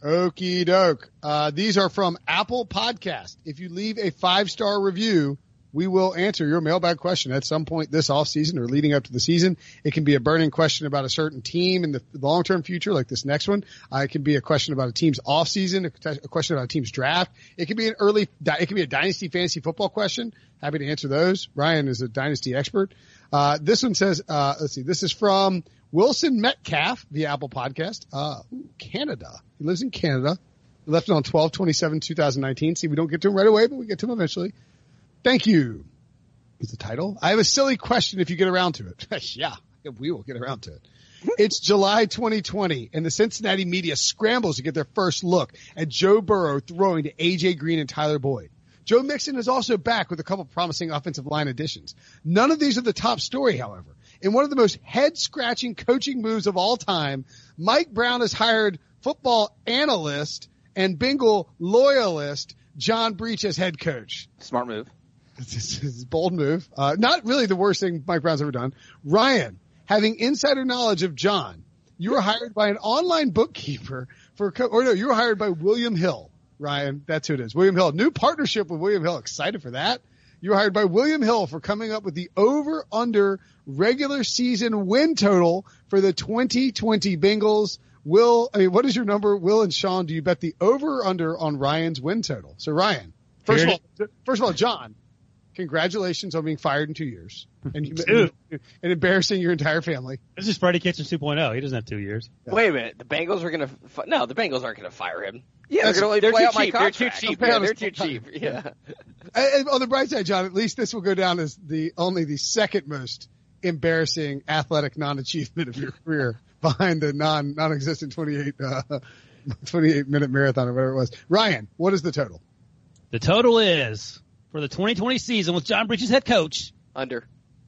Okie doke. Uh, these are from Apple Podcast. If you leave a five-star review, we will answer your mailbag question at some point this offseason or leading up to the season. It can be a burning question about a certain team in the long-term future, like this next one. Uh, it can be a question about a team's offseason, a, a question about a team's draft. It can be an early, it can be a dynasty fantasy football question. Happy to answer those. Ryan is a dynasty expert. Uh, this one says, uh, let's see, this is from Wilson Metcalf via Apple Podcast. Uh, Canada. He lives in Canada. He left it on twelve twenty-seven twenty nineteen. See, we don't get to him right away, but we get to him eventually. Thank you. Is the title. I have a silly question if you get around to it. Yeah, we will get around to it. It's July twenty twenty, and the Cincinnati media scrambles to get their first look at Joe Burrow throwing to A J Green and Tyler Boyd. Joe Mixon is also back with a couple promising offensive line additions. None of these are the top story, however. In one of the most head-scratching coaching moves of all time, Mike Brown has hired football analyst and Bengal loyalist John Breach as head coach. Smart move. It's a bold move. Uh, not really the worst thing Mike Brown's ever done. Ryan, having insider knowledge of John, you were hired by an online bookkeeper for, co- or no, you were hired by William Hill. Ryan, that's who it is. William Hill. New partnership with William Hill. Excited for that. You were hired by William Hill for coming up with the over-under regular season win total for the twenty twenty Bengals. Will, I mean, what is your number? Will and Sean, do you bet the over or under on Ryan's win total? So Ryan, first of all, first of all, John, congratulations on being fired in two years and, you, and embarrassing your entire family. This is Freddie Kitchens two point oh. He doesn't have two years. Yeah. Wait a minute. The Bengals are going to fi- – no, the Bengals aren't going to fire him. Yeah, they're going to they're play too out my cheap. contract. They're too cheap. Yeah, Yeah, they're they're too cheap. Yeah. And on the bright side, John, at least this will go down as the only the second most embarrassing athletic non-achievement of your career behind the non, non-existent twenty-eight, uh, twenty-eight minute marathon or whatever it was. Ryan, what is the total? The total is for the twenty twenty season with John Breach as head coach. Under.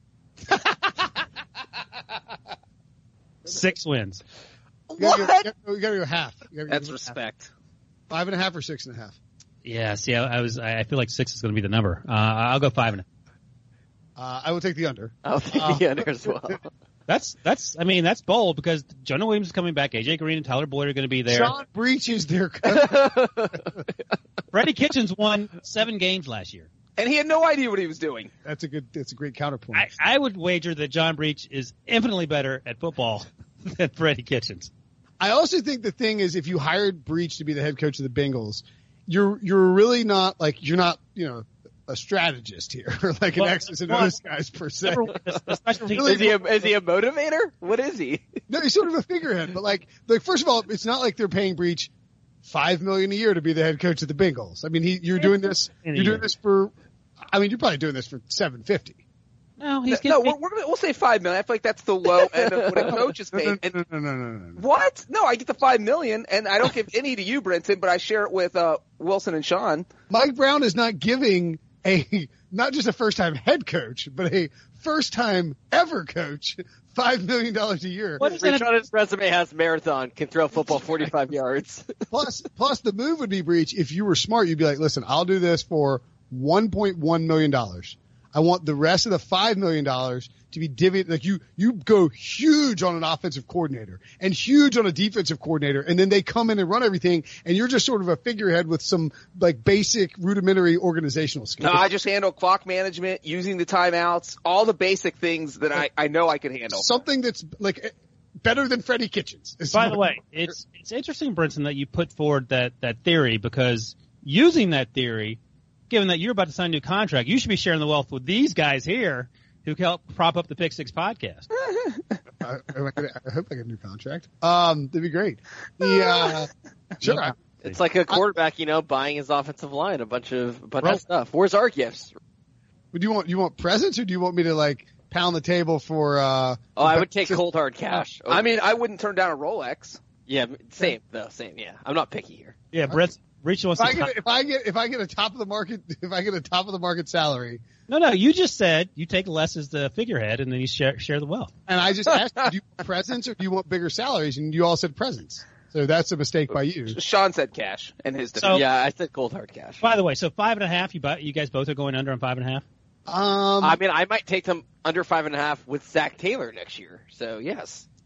Six wins. You gotta, go, you, gotta go, you gotta go half. You gotta That's go respect. Half. Five and a half or six and a half? Yeah, see, I, I was, I feel like six is going to be the number. Uh, I'll go five and a Uh, I will take the under. I'll take uh, the under as well. That's, that's, I mean, that's bold because Jonah Williams is coming back. A J Green and Tyler Boyd are going to be there. John Breach is their coach. Freddie Kitchens won seven games last year. And he had no idea what he was doing. That's a good, that's a great counterpoint. I, I would wager that John Breach is infinitely better at football than Freddie Kitchens. I also think the thing is if you hired Breach to be the head coach of the Bengals, you're, you're really not like, you're not, you know, a strategist here, or like well, an X's and O's guys per se. Really, is he a, is he a motivator? What is he? No, he's sort of a figurehead, but like, like first of all, it's not like they're paying Breach five million a year to be the head coach of the Bengals. I mean, he, you're doing this, you're doing this for, I mean, you're probably doing this for seven fifty. No, he's no, no we're, we're gonna, we'll say five million. I feel like that's the low end of what a coach is paid. No, no, no, no, no, no, no. What? No, I get the five million, and I don't give any to you, Brenton, but I share it with uh, Wilson and Sean. Mike Brown is not giving a not just a first time head coach, but a first time ever coach five million dollars a year. What is Rich on his resume has marathon, can throw a football forty five yards. Plus plus the move would be Breach. If you were smart, you'd be like, listen, I'll do this for one point one million dollars. I want the rest of the five million dollars to be divvied. Like you, you go huge on an offensive coordinator and huge on a defensive coordinator. And then they come in and run everything. And you're just sort of a figurehead with some like basic rudimentary organizational skills. No, I just handle clock management, using the timeouts, all the basic things that I, I know I can handle. Something that's like better than Freddie Kitchens. By the way, it's, it's interesting, Brinson, that you put forward that, that theory because using that theory, given that you're about to sign a new contract, you should be sharing the wealth with these guys here who help prop up the Pick Six podcast. I, I hope I get a new contract. Um, that'd be great. The, uh, sure. I, it's like a quarterback, you know, buying his offensive line, a bunch of, a bunch bro, of stuff. Where's our gifts? Do you want, you want presents or do you want me to like pound the table for, uh, oh, I would take cold hard cash. I mean, I wouldn't turn down a Rolex. Yeah, same though, same. Yeah. I'm not picky here. Yeah, Brett. Rich wants if, I to get, if I get if I get a top of the market if I get a top of the market salary. No, no, you just said you take less as the figurehead and then you share share the wealth. And I just asked, do you want presents or do you want bigger salaries? And you all said presents. So that's a mistake by you. Sean said cash and his so, yeah, I said cold hard cash. By the way, so five and a half. You buy, you guys both are going under on five and a half. Um, I mean, I might take them under five and a half with Zach Taylor next year. So yes.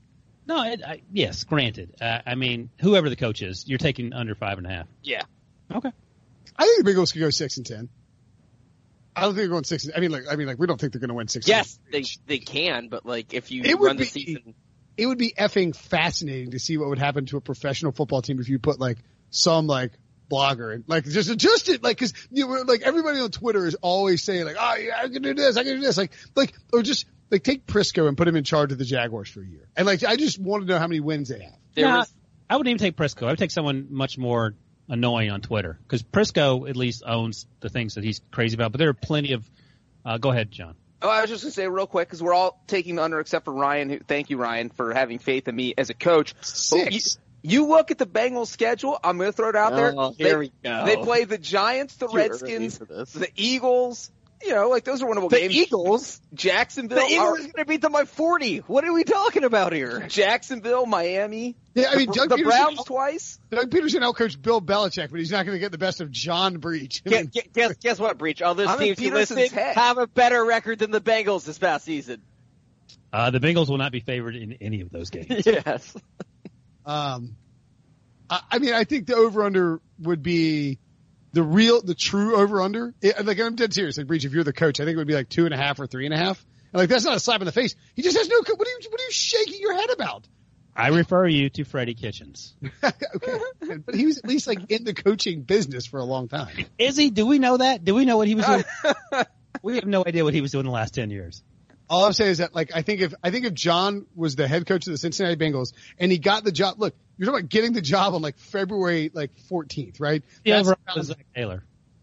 No, it, I, yes, granted. Uh, I mean, whoever the coach is, you're taking under five and a half. Yeah. Okay. I think the Bengals could go six and ten. I don't think they're going six. I mean, like, I mean, like, we don't think they're going to win six. Yes, and they they can, but like if you It would run the be- season, It would be effing fascinating to see what would happen to a professional football team if you put like some like blogger and like just adjust it, like, cause you know, like everybody on Twitter is always saying like, oh yeah, I can do this, I can do this, like, like, or just like take Prisco and put him in charge of the Jaguars for a year. And like, I just want to know how many wins they have. there Nah, was I wouldn't even take Prisco. I would take someone much more annoying on Twitter because Prisco at least owns the things that he's crazy about. But there are plenty of. Uh, go ahead, John. Oh, I was just going to say real quick, because we're all taking the under except for Ryan. Who, thank you, Ryan, for having faith in me as a coach. But You, Six. you look at the Bengals schedule. I'm going to throw it out there. Oh, They- here we go. They play the Giants, the Too early Redskins, for this. the Eagles. You know, like those are winnable the games. Eagles. Jacksonville, The Eagles are- are going to beat them by forty. What are we talking about here? Jacksonville, Miami. Yeah, I mean, the, Doug the Peterson, Browns twice. Doug Peterson outcoached Bill Belichick, but he's not going to get the best of John Breach. I Guess, mean, guess, guess what, Breach? All those I'm in teams you Peterson's listed head. have a better record than the Bengals this past season. Uh, the Bengals will not be favored in any of those games. Yes. Um, I, I mean, I think the over-under would be the real, the true over-under. It, like, I'm dead serious. Like, Breach, if you're the coach, I think it would be like two and a half or three and a half. And like, that's not a slap in the face. He just has no, co- what are you, what are you shaking your head about? I refer you to Freddie Kitchens. Okay. But he was at least like in the coaching business for a long time. Is he? Do we know that? Do we know what he was doing? We have no idea what he was doing the last ten years. All I'm saying is that, like, I think if, I think if John was the head coach of the Cincinnati Bengals and he got the job, look, you're talking about getting the job on like February, like fourteenth, right? Yeah, That's- over Zach Taylor.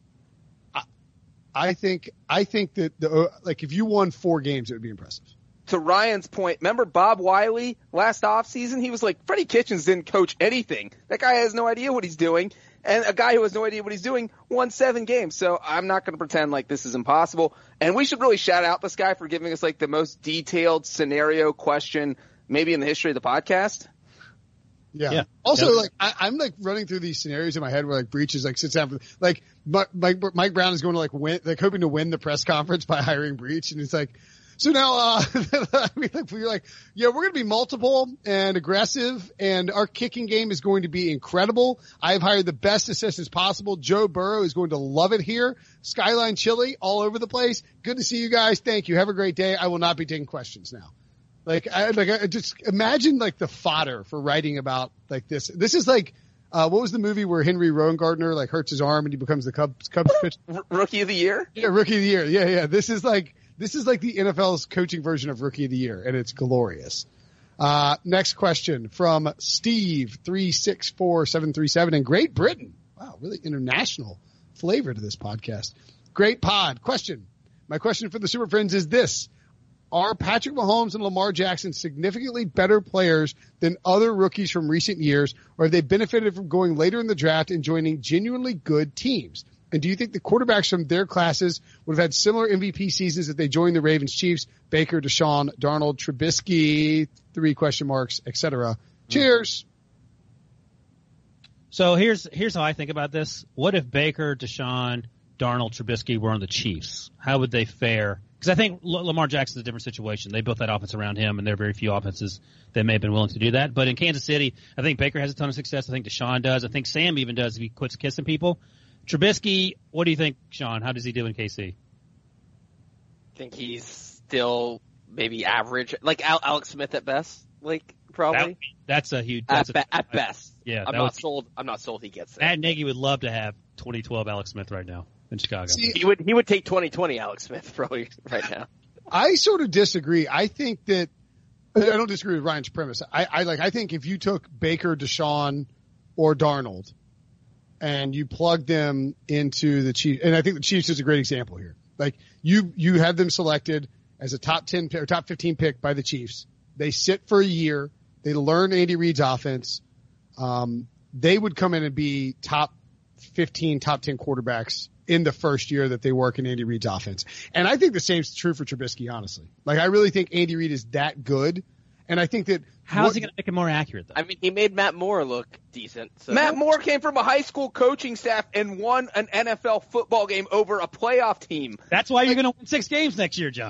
I think, I think that the, like, if you won four games, it would be impressive. To Ryan's point, remember Bob Wiley last offseason? He was like, Freddie Kitchens didn't coach anything. That guy has no idea what he's doing. And a guy who has no idea what he's doing won seven games. So I'm not going to pretend like this is impossible. And we should really shout out this guy for giving us like the most detailed scenario question maybe in the history of the podcast. Yeah. Yeah. Also, Yeah. like, I, I'm like running through these scenarios in my head where like Breach is like sits down for, like, Mike, Mike, Mike Brown is going to like win, like hoping to win the press conference by hiring Breach. And it's like, so now, uh, I mean, like, you're like, yeah, we're going to be multiple and aggressive and our kicking game is going to be incredible. I've hired the best assistants possible. Joe Burrow is going to love it here. Skyline Chili all over the place. Good to see you guys. Thank you. Have a great day. I will not be taking questions now. Like, I, like, I just imagine like the fodder for writing about like this. This is like, uh, what was the movie where Henry Rowan-Gardner like hurts his arm and he becomes the Cubs, Cubs pitcher? R- rookie of the year? Yeah, Rookie of the Year. Yeah, yeah. This is like, this is like the N F L's coaching version of Rookie of the Year, and it's glorious. Uh, next question from Steve three six four seven three seven in Great Britain. Wow, really international flavor to this podcast. Great pod. Question. My question for the Super Friends is this. Are Patrick Mahomes and Lamar Jackson significantly better players than other rookies from recent years, or have they benefited from going later in the draft and joining genuinely good teams? And do you think the quarterbacks from their classes would have had similar M V P seasons if they joined the Ravens, Chiefs, Baker, Deshaun, Darnold, Trubisky, three question marks, et cetera? Cheers. So here's here's how I think about this. What if Baker, Deshaun, Darnold, Trubisky were on the Chiefs? How would they fare? Because I think L- Lamar Jackson's a different situation. They built that offense around him, and there are very few offenses that may have been willing to do that. But in Kansas City, I think Baker has a ton of success. I think Deshaun does. I think Sam even does if he quits kissing people. Trubisky, what do you think, Sean? How does he do in K C? I think he's still maybe average, like Al- Alex Smith at best, like probably That, that's a huge. at, That's be- a, at best. Yeah, I'm that not would- sold. I'm not sold he gets there. Matt Nagy would love to have twenty twelve Alex Smith right now in Chicago. See, He would he would take twenty twenty Alex Smith probably right now. I sort of disagree. I think that I don't disagree with Ryan's premise. I, I like. I think if you took Baker, Deshaun, or Darnold, and you plug them into the Chiefs, and I think the Chiefs is a great example here. Like you, you have them selected as a top ten or top fifteen pick by the Chiefs. They sit for a year. They learn Andy Reid's offense. Um, they would come in and be top fifteen, top ten quarterbacks in the first year that they work in Andy Reid's offense. And I think the same is true for Trubisky, honestly. Like, I really think Andy Reid is that good. And I think that How's what- he going to make it more accurate, though? I mean, he made Matt Moore look decent. So. Matt Moore came from a high school coaching staff and won an N F L football game over a playoff team. That's why you're going to win six games next year, John.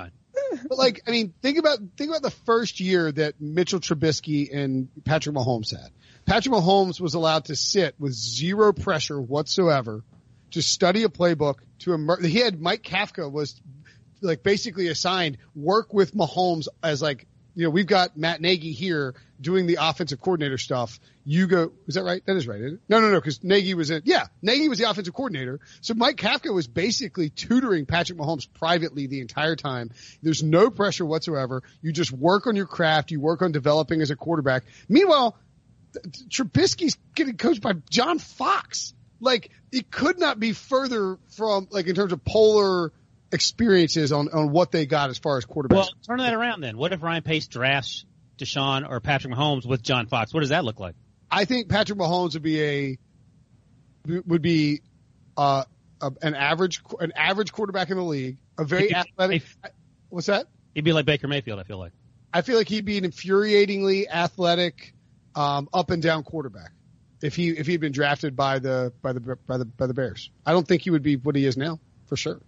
But like, I mean, think about think about the first year that Mitchell Trubisky and Patrick Mahomes had. Patrick Mahomes was allowed to sit with zero pressure whatsoever, to study a playbook. To emer- he had Mike Kafka was like basically assigned work with Mahomes as like, you know, we've got Matt Nagy here doing the offensive coordinator stuff. You go, is that right? That is right, isn't it? No, no, no, because Nagy was in, yeah, Nagy was the offensive coordinator. So Mike Kafka was basically tutoring Patrick Mahomes privately the entire time. There's no pressure whatsoever. You just work on your craft. You work on developing as a quarterback. Meanwhile, Trubisky's getting coached by John Fox. Like, it could not be further from, like, in terms of polar experiences on, on what they got as far as quarterbacks. Well, turn that around then. What if Ryan Pace drafts Deshaun or Patrick Mahomes with John Fox? What does that look like? I think Patrick Mahomes would be a would be uh, a, an average an average quarterback in the league, a very athletic. What's that? He'd be like Baker Mayfield, I feel like. I feel like he'd be an infuriatingly athletic, um, up and down quarterback if he if he'd been drafted by the by the by the by the Bears. I don't think he would be what he is now, for sure.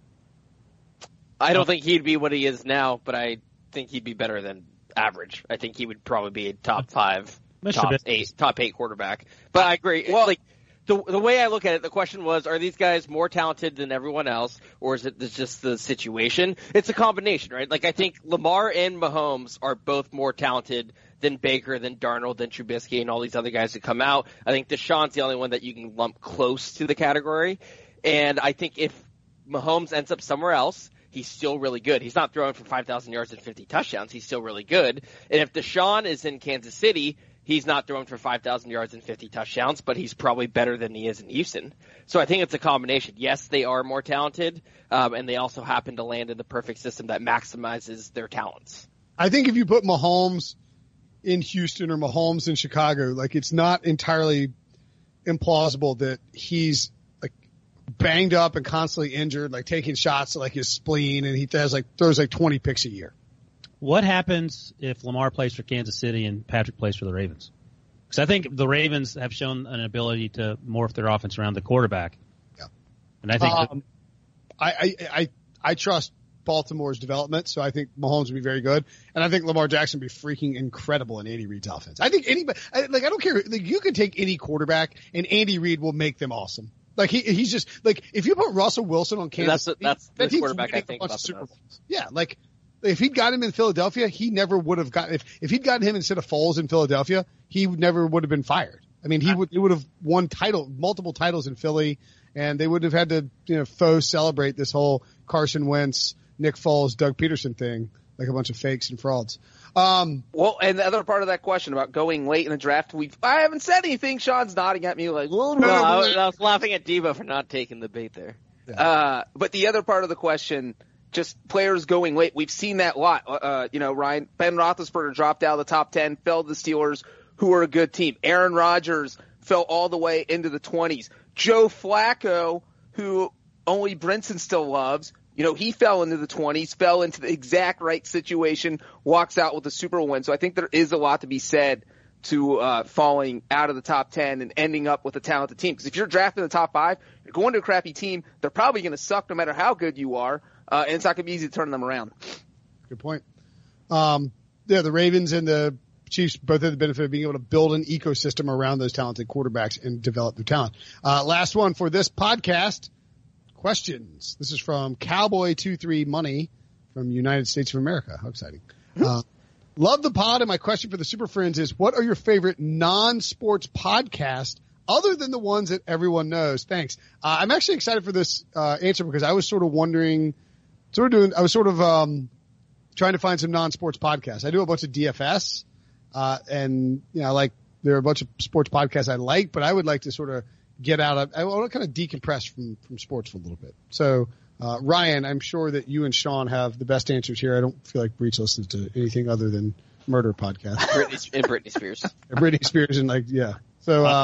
I don't think he'd be what he is now, but I think he'd be better than average. I think he would probably be a top five, top eight, top eight quarterback. But I agree. Well, like the the way I look at it, the question was: are these guys more talented than everyone else, or is it just the situation? It's a combination, right? Like I think Lamar and Mahomes are both more talented than Baker, than Darnold, than Trubisky, and all these other guys that come out. I think Deshaun's the only one that you can lump close to the category. And I think if Mahomes ends up somewhere else, he's still really good. He's not throwing for five thousand yards and fifty touchdowns. He's still really good. And if Deshaun is in Kansas City, he's not throwing for five thousand yards and fifty touchdowns, but he's probably better than he is in Houston. So I think it's a combination. Yes, they are more talented, um, and they also happen to land in the perfect system that maximizes their talents. I think if you put Mahomes in Houston or Mahomes in Chicago, like it's not entirely implausible that he's banged up and constantly injured, like taking shots to like his spleen, and he has like throws like twenty picks a year. What happens if Lamar plays for Kansas City and Patrick plays for the Ravens? Because I think the Ravens have shown an ability to morph their offense around the quarterback. Yeah, and I think um, I, I I I trust Baltimore's development, so I think Mahomes would be very good, and I think Lamar Jackson would be freaking incredible in Andy Reid's offense. I think anybody, like I don't care, like you can take any quarterback, and Andy Reid will make them awesome. Like he, he's just like if you put Russell Wilson on Kansas, that's, that's City, the quarterback I think about Super Bowls. Yeah, like if he'd got him in Philadelphia, he never would have got. If if he'd gotten him instead of Foles in Philadelphia, he never would have been fired. I mean, he would he would have won title multiple titles in Philly, and they would have had to you know faux celebrate this whole Carson Wentz, Nick Foles, Doug Peterson thing like a bunch of fakes and frauds. Um, well, and the other part of that question about going late in the draft, we I haven't said anything. Sean's nodding at me like, well, no, no, I, was, I was laughing at Debo for not taking the bait there. Yeah. Uh, but the other part of the question, just players going late, we've seen that a lot. Uh, you know, Ryan, Ben Roethlisberger dropped out of the top ten, fell to the Steelers, who are a good team. Aaron Rodgers fell all the way into the twenties. Joe Flacco, who only Brinson still loves, you know, he fell into the twenties, fell into the exact right situation, walks out with a Super Bowl win. So I think there is a lot to be said to uh, falling out of the top ten and ending up with a talented team. Because if you're drafted in the top five, you're going to a crappy team, they're probably going to suck no matter how good you are, uh, and it's not going to be easy to turn them around. Good point. Um, yeah, the Ravens and the Chiefs both have the benefit of being able to build an ecosystem around those talented quarterbacks and develop their talent. Uh, last one for this podcast. Questions. This is from Cowboy two three Money from United States of America. How exciting. Uh, love the pod, and my question for the Super Friends is, what are your favorite non-sports podcasts other than the ones that everyone knows? Thanks. Uh, I'm actually excited for this uh, answer because I was sort of wondering, sort of doing, I was sort of um, trying to find some non-sports podcasts. I do a bunch of D F S, uh, and you know, like there are a bunch of sports podcasts I like, but I would like to sort of get out of, I want to kind of decompress from, from sports for a little bit. So, uh, Ryan, I'm sure that you and Sean have the best answers here. I don't feel like Breach listens to anything other than murder podcasts. Britney, and Britney Spears. and Britney Spears and like, yeah. So, uh,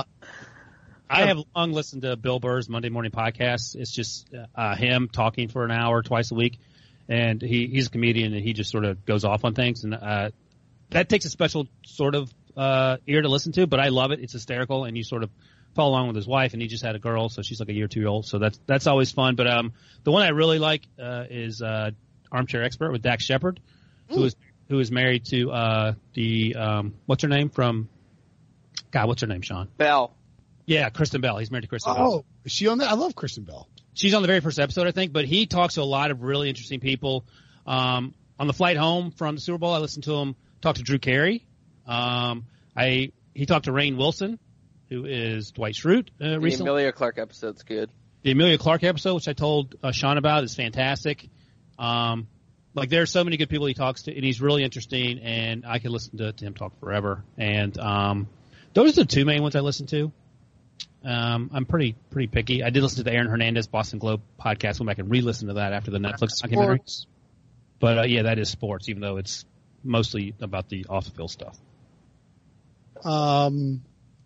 I have long listened to Bill Burr's Monday morning podcast. It's just, uh, him talking for an hour twice a week. And he, he's a comedian and he just sort of goes off on things. And, uh, that takes a special sort of, uh, ear to listen to, but I love it. It's hysterical and you sort of follow along with his wife, and he just had a girl, so she's like a year or two old. So that's that's always fun. But um, the one I really like uh, is uh, Armchair Expert with Dax Shepard, who is who is married to uh, the um, what's her name from God, what's her name, Sean? Bell. Yeah, Kristen Bell. He's married to Kristen Oh, Bell. is she on that? I love Kristen Bell. She's on the very first episode, I think, but he talks to a lot of really interesting people. Um, on the flight home from the Super Bowl, I listened to him talk to Drew Carey. Um, I he talked to Rainn Wilson, who is Dwight Schrute uh, The recently. Emilia Clarke episode's good. The Emilia Clarke episode, which I told uh, Sean about, is fantastic. Um, like there are so many good people he talks to, and he's really interesting, and I could listen to, to him talk forever. And um, those are the two main ones I listen to. Um, I'm pretty pretty picky. I did listen to the Aaron Hernandez Boston Globe podcast. Went back and re-listened to that after the Netflix documentary. Sports. But uh, yeah, that is sports, even though it's mostly about the off the field stuff. Um,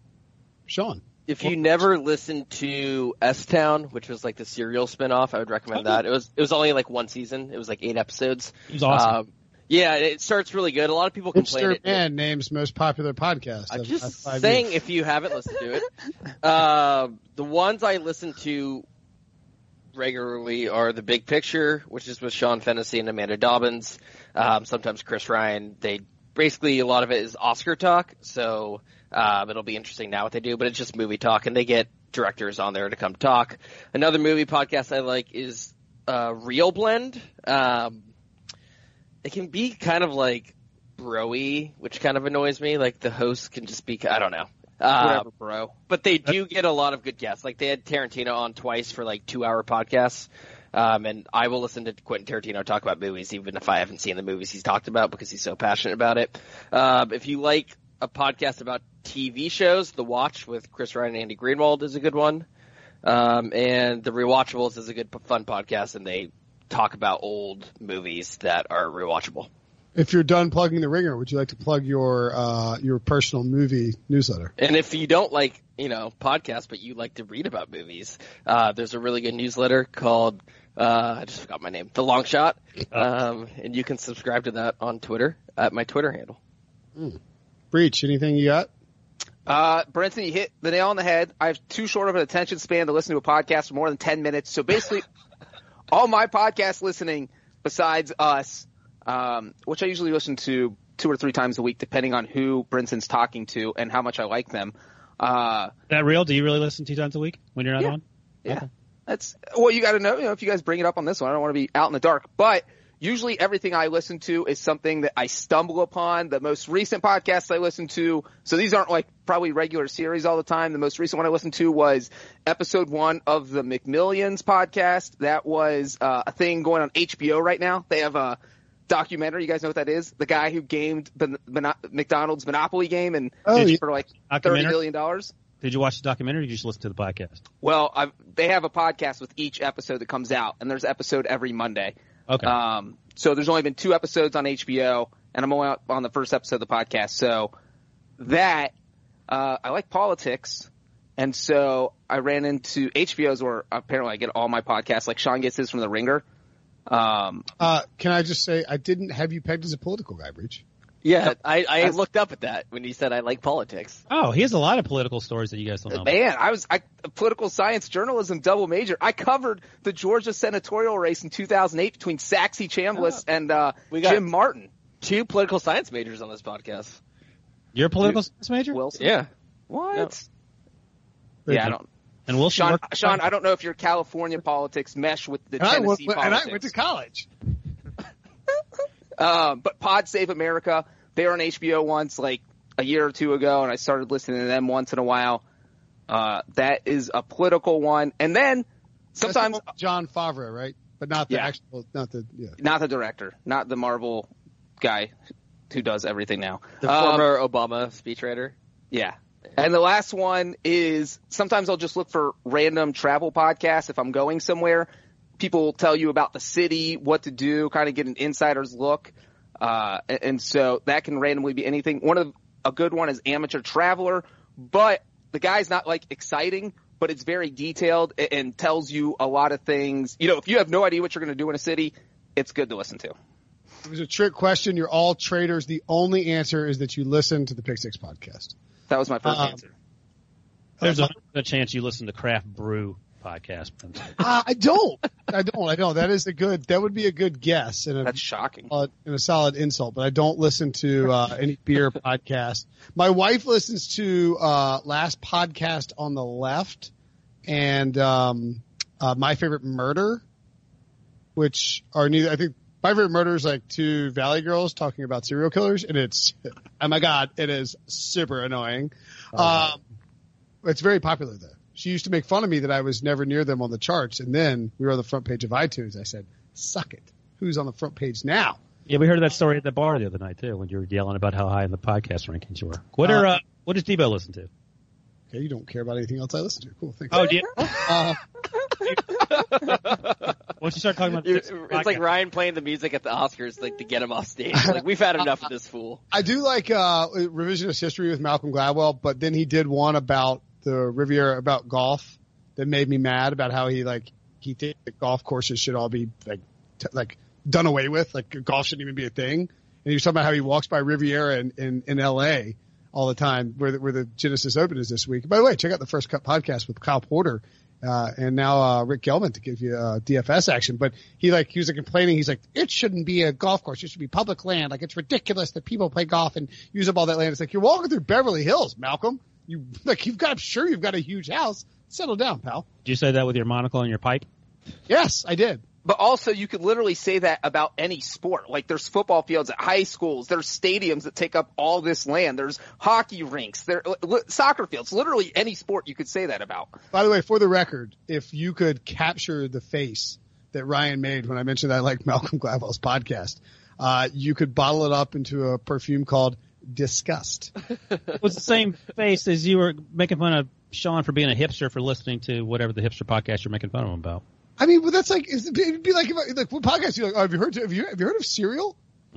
Sean. If you never listened to S-Town, which was like the serial spinoff, I would recommend that. It was it was only like one season. It was like eight episodes. It was awesome. Um, yeah, it starts really good. A lot of people complain. Hipster It, Man names most popular podcast. I'm of the just last five saying, years. if you haven't listened to it, uh, the ones I listen to regularly are The Big Picture, which is with Sean Fennessy and Amanda Dobbins. Um, sometimes Chris Ryan. They basically a lot of it is Oscar talk, so um, it'll be interesting now what they do. But it's just movie talk, and they get directors on there to come talk. Another movie podcast I like is uh, Real Blend. Um, it can be kind of like bro-y, which kind of annoys me. Like the host can just be, I don't know. Uh, Whatever, bro. But they do get a lot of good guests. Like they had Tarantino on twice for like two-hour podcasts. Um, and I will listen to Quentin Tarantino talk about movies, even if I haven't seen the movies he's talked about, because he's so passionate about it. Um, if you like a podcast about T V shows, The Watch with Chris Ryan and Andy Greenwald is a good one. Um, and The Rewatchables is a good, fun podcast, and they talk about old movies that are rewatchable. If you're done plugging the Ringer, would you like to plug your uh, your personal movie newsletter? And if you don't like, you know, podcasts, but you like to read about movies, uh, there's a really good newsletter called, uh, I just forgot my name, The Long Shot. Um, and you can subscribe to that on Twitter at my Twitter handle. Mm. Breach, anything you got? Uh, Brenton, you hit the nail on the head. I have too short of an attention span to listen to a podcast for more than ten minutes. So basically, all my podcast listening besides us, um, which I usually listen to two or three times a week, depending on who Brenton's talking to and how much I like them. Uh, Is that real? Do you really listen two times a week when you're not Yeah. on? yeah, Okay. that's well, you got to know. You know, if you guys bring it up on this one, I don't want to be out in the dark. But usually, everything I listen to is something that I stumble upon. The most recent podcasts I listen to, so these aren't like probably regular series all the time. The most recent one I listened to was episode one of the McMillions podcast. That was uh, a thing going on H B O right now. They have a documentary. You guys know what that is? The guy who gamed the Mono- McDonald's Monopoly game and Oh, did it yeah. for like thirty Documentary? million dollars. Did you watch the documentary or did you just listen to the podcast? Well, I've, they have a podcast with each episode that comes out, and there's episode every Monday. Okay. Um, so there's only been two episodes on H B O, and I'm only out on the first episode of the podcast. So that, uh, I like politics, and so I ran into H B O's where apparently I get all my podcasts, like Sean gets his from The Ringer. Um, Uh, can I just say I didn't have you pegged as a political guy, Breach? Yeah, I, I That's- looked up at that when you said I like politics. oh, he has a lot of political stories that you guys don't know. Man, I was I, a political science journalism double major. I covered the Georgia senatorial race in two thousand eight between Saxy Chambliss and uh, We got- Jim Martin. Two political science majors on this podcast. You're a political science major? Wilson. Yeah. What? Very Yeah, I good. don't. and Wilson Sean, worked- Sean, I don't know if your California politics mesh with the And I, went, Tennessee and I politics. went to college. Um, but Pod Save America, they were on H B O once, like a year or two ago, and I started listening to them once in a while. Uh, that is a political one, and then That's the sometimes one with John Favreau, right? But not the Yeah. actual, not the yeah. not the director, not the Marvel guy who does everything now. The Um, former Obama speechwriter. Yeah. And the last one is sometimes I'll just look for random travel podcasts if I'm going somewhere. People will tell you about the city, what to do, kind of get an insider's look. Uh, and, and so that can randomly be anything. One of a good one is Amateur Traveler, but the guy's not like exciting, but it's very detailed and, and tells you a lot of things. You know, if you have no idea what you're going to do in a city, it's good to listen to. It was a trick question. You're all traders. The only answer is that you listen to the Pick Six podcast. That was my first Um, answer. There's a, a chance you listen to Craft Brew. podcast. Uh, I don't. I don't. I don't. That is a good. That would be a good guess. And a, That's shocking. Uh, and a solid insult. But I don't listen to uh, any beer podcast. My wife listens to uh, Last Podcast on the Left and um, uh, My Favorite Murder, which are neither. I think My Favorite Murder is like two Valley girls talking about serial killers, and it's oh my god, it is super annoying. Oh, um, it's very popular though. She used to make fun of me that I was never near them on the charts, and then we were on the front page of iTunes. I said, "Suck it! Who's on the front page now?" Yeah, we heard that story at the bar the other night too, when you were yelling about how high in the podcast rankings you were. What are uh, uh, what does Debo listen to? Okay, you don't care about anything else I listen to. Cool, thanks. Oh, do you? Uh, Once you start talking about it's podcast. Like Ryan playing the music at the Oscars, like to get him off stage. Like we've had enough of this fool. I do like uh revisionist history with Malcolm Gladwell, but then he did one about the Riviera about golf that made me mad about how he like he thinks that golf courses should all be like t- like done away with, like golf shouldn't even be a thing. And he was talking about how he walks by Riviera in in, in L A all the time, where the, where the Genesis Open is this week. By the way, check out the First Cut podcast with Kyle Porter. Uh, and now, uh, Rick Gelman to give you, uh, D F S action. But he like, he was like complaining. He's like, it shouldn't be a golf course. It should be public land. Like, it's ridiculous that people play golf and use up all that land. It's like, you're walking through Beverly Hills, Malcolm. You, like, you've got, I'm sure you've got a huge house. Settle down, pal. Did you say that with your monocle and your pipe? Yes, I did. But also, you could literally say that about any sport. Like, there's football fields at high schools. There's stadiums that take up all this land. There's hockey rinks. There, li- soccer fields. Literally any sport you could say that about. By the way, for the record, if you could capture the face that Ryan made when I mentioned I like Malcolm Gladwell's podcast, uh, you could bottle it up into a perfume called Disgust. It was the same face as you were making fun of Sean for being a hipster for listening to whatever the hipster podcast you're making fun of him about. I mean, well, that's like, it'd be like, if I, like, what podcast you like, oh, have you heard, have you, have you heard of Serial?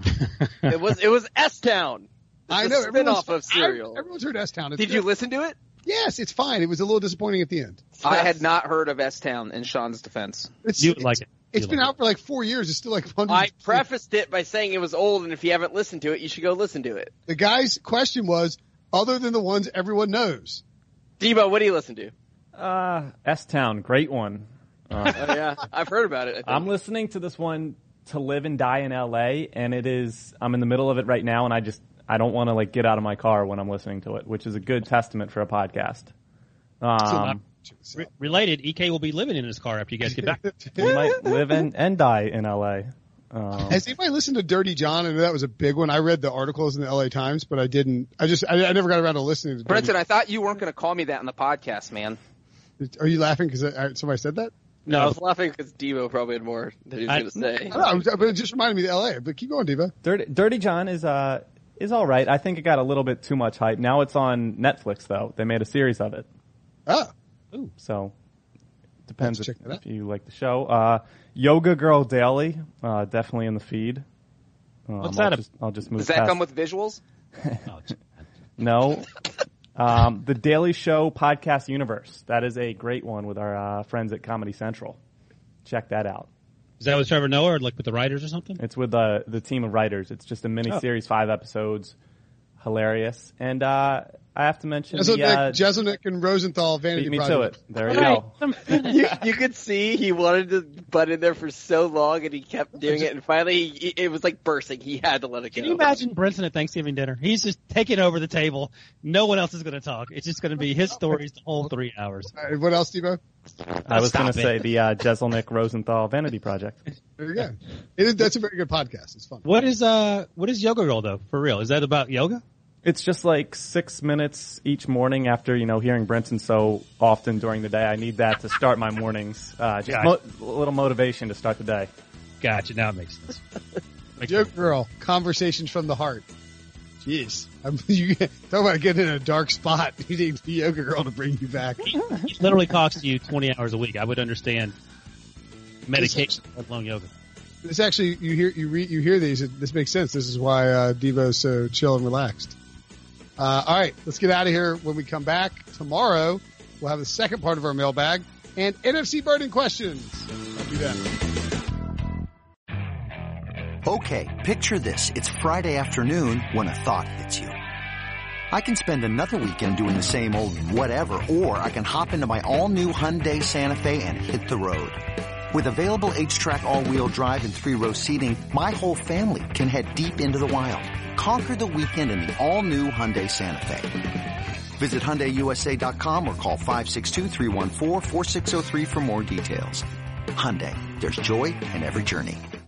It was, it was S-Town. I know. Spin-off of Serial. Everyone's heard S-Town. Did good. you listen to it? Yes, it's fine. It was a little disappointing at the end. I had not heard of S-Town in Sean's defense. It's, you it's, like it. It's you been like out it. for like four years. It's still like hundreds. I prefaced it by saying it was old, and if you haven't listened to it, you should go listen to it. The guy's question was, other than the ones everyone knows. Debo, what do you listen to? Uh, S-Town, great one. Uh, Oh yeah, I've heard about it. I think. I'm listening to this one, To Live and Die in L A, and it is, I'm in the middle of it right now, and I just, I don't want to like get out of my car when I'm listening to it, which is a good testament for a podcast. Um, Re- related, E K will be living in his car after you guys get back. we might live in, and die in L A. Um, Has anybody listened to Dirty John? I know that was a big one. I read the articles in the L A Times, but I didn't, I just, I, I never got around to listening to Dirty. Brenton, I thought you weren't going to call me that in the podcast, man. Are you laughing because somebody said that? No, I was laughing because Debo probably had more that he was I- going to say. I don't know, but it just reminded me of L A. But keep going, Diva. Dirty, Dirty John is uh is all right. I think it got a little bit too much hype. Now it's on Netflix though. They made a series of it, Ah, so depends Let's if, check that out. if you like the show. Uh, Yoga Girl Daily, uh, definitely in the feed. Um, What's I'll that? Just, I'll just move. Does that past. come with visuals? Oh, it's- No. Um, the Daily Show Podcast Universe. That is a great one with our uh, friends at Comedy Central. Check that out. Is that with Trevor Noah or like with the writers or something? It's with the the team of writers. It's just a mini series, five episodes, hilarious. And uh, I have to mention the, Jeselnik, uh, Jeselnik and Rosenthal Vanity beat me to Project. it. There you go. you, you could see he wanted to butt in there for so long, and he kept doing it, and finally he, it was like bursting. He had to let it go. Can you imagine Brenton at Thanksgiving dinner? He's just taking over the table. No one else is going to talk. It's just going to be his stories the whole three hours. All right, what else, Diva? I was Stop going to it. say the uh, Jeselnik Rosenthal Vanity Project. There you go. It is, that's a very good podcast. It's fun. What is uh what is Yoga Girl though? For real? Is that about yoga? It's just like six minutes each morning after, you know, hearing Brenton so often during the day. I need that to start my mornings. Uh, just mo- a little motivation to start the day. Gotcha. Now it makes sense. Makes Joke Girl, Conversations from the Heart. Jeez. I'm, you talk about getting in a dark spot. You need the Yoga Girl to bring you back. It literally costs you twenty hours a week. I would understand medication, let alone yoga. This actually, you hear, you read, you hear these. It, this makes sense. This is why, uh, Devo's so chill and relaxed. Uh, all right, let's get out of here. When we come back tomorrow, we'll have the second part of our mailbag and N F C burning questions. I'll do that. Okay, picture this. It's Friday afternoon when a thought hits you. I can spend another weekend doing the same old whatever, or I can hop into my all-new Hyundai Santa Fe and hit the road. With available H-Track all-wheel drive and three-row seating, my whole family can head deep into the wild. Conquer the weekend in the all-new Hyundai Santa Fe. Visit Hyundai U S A dot com or call five six two, three one four, four six zero three for more details. Hyundai, there's joy in every journey.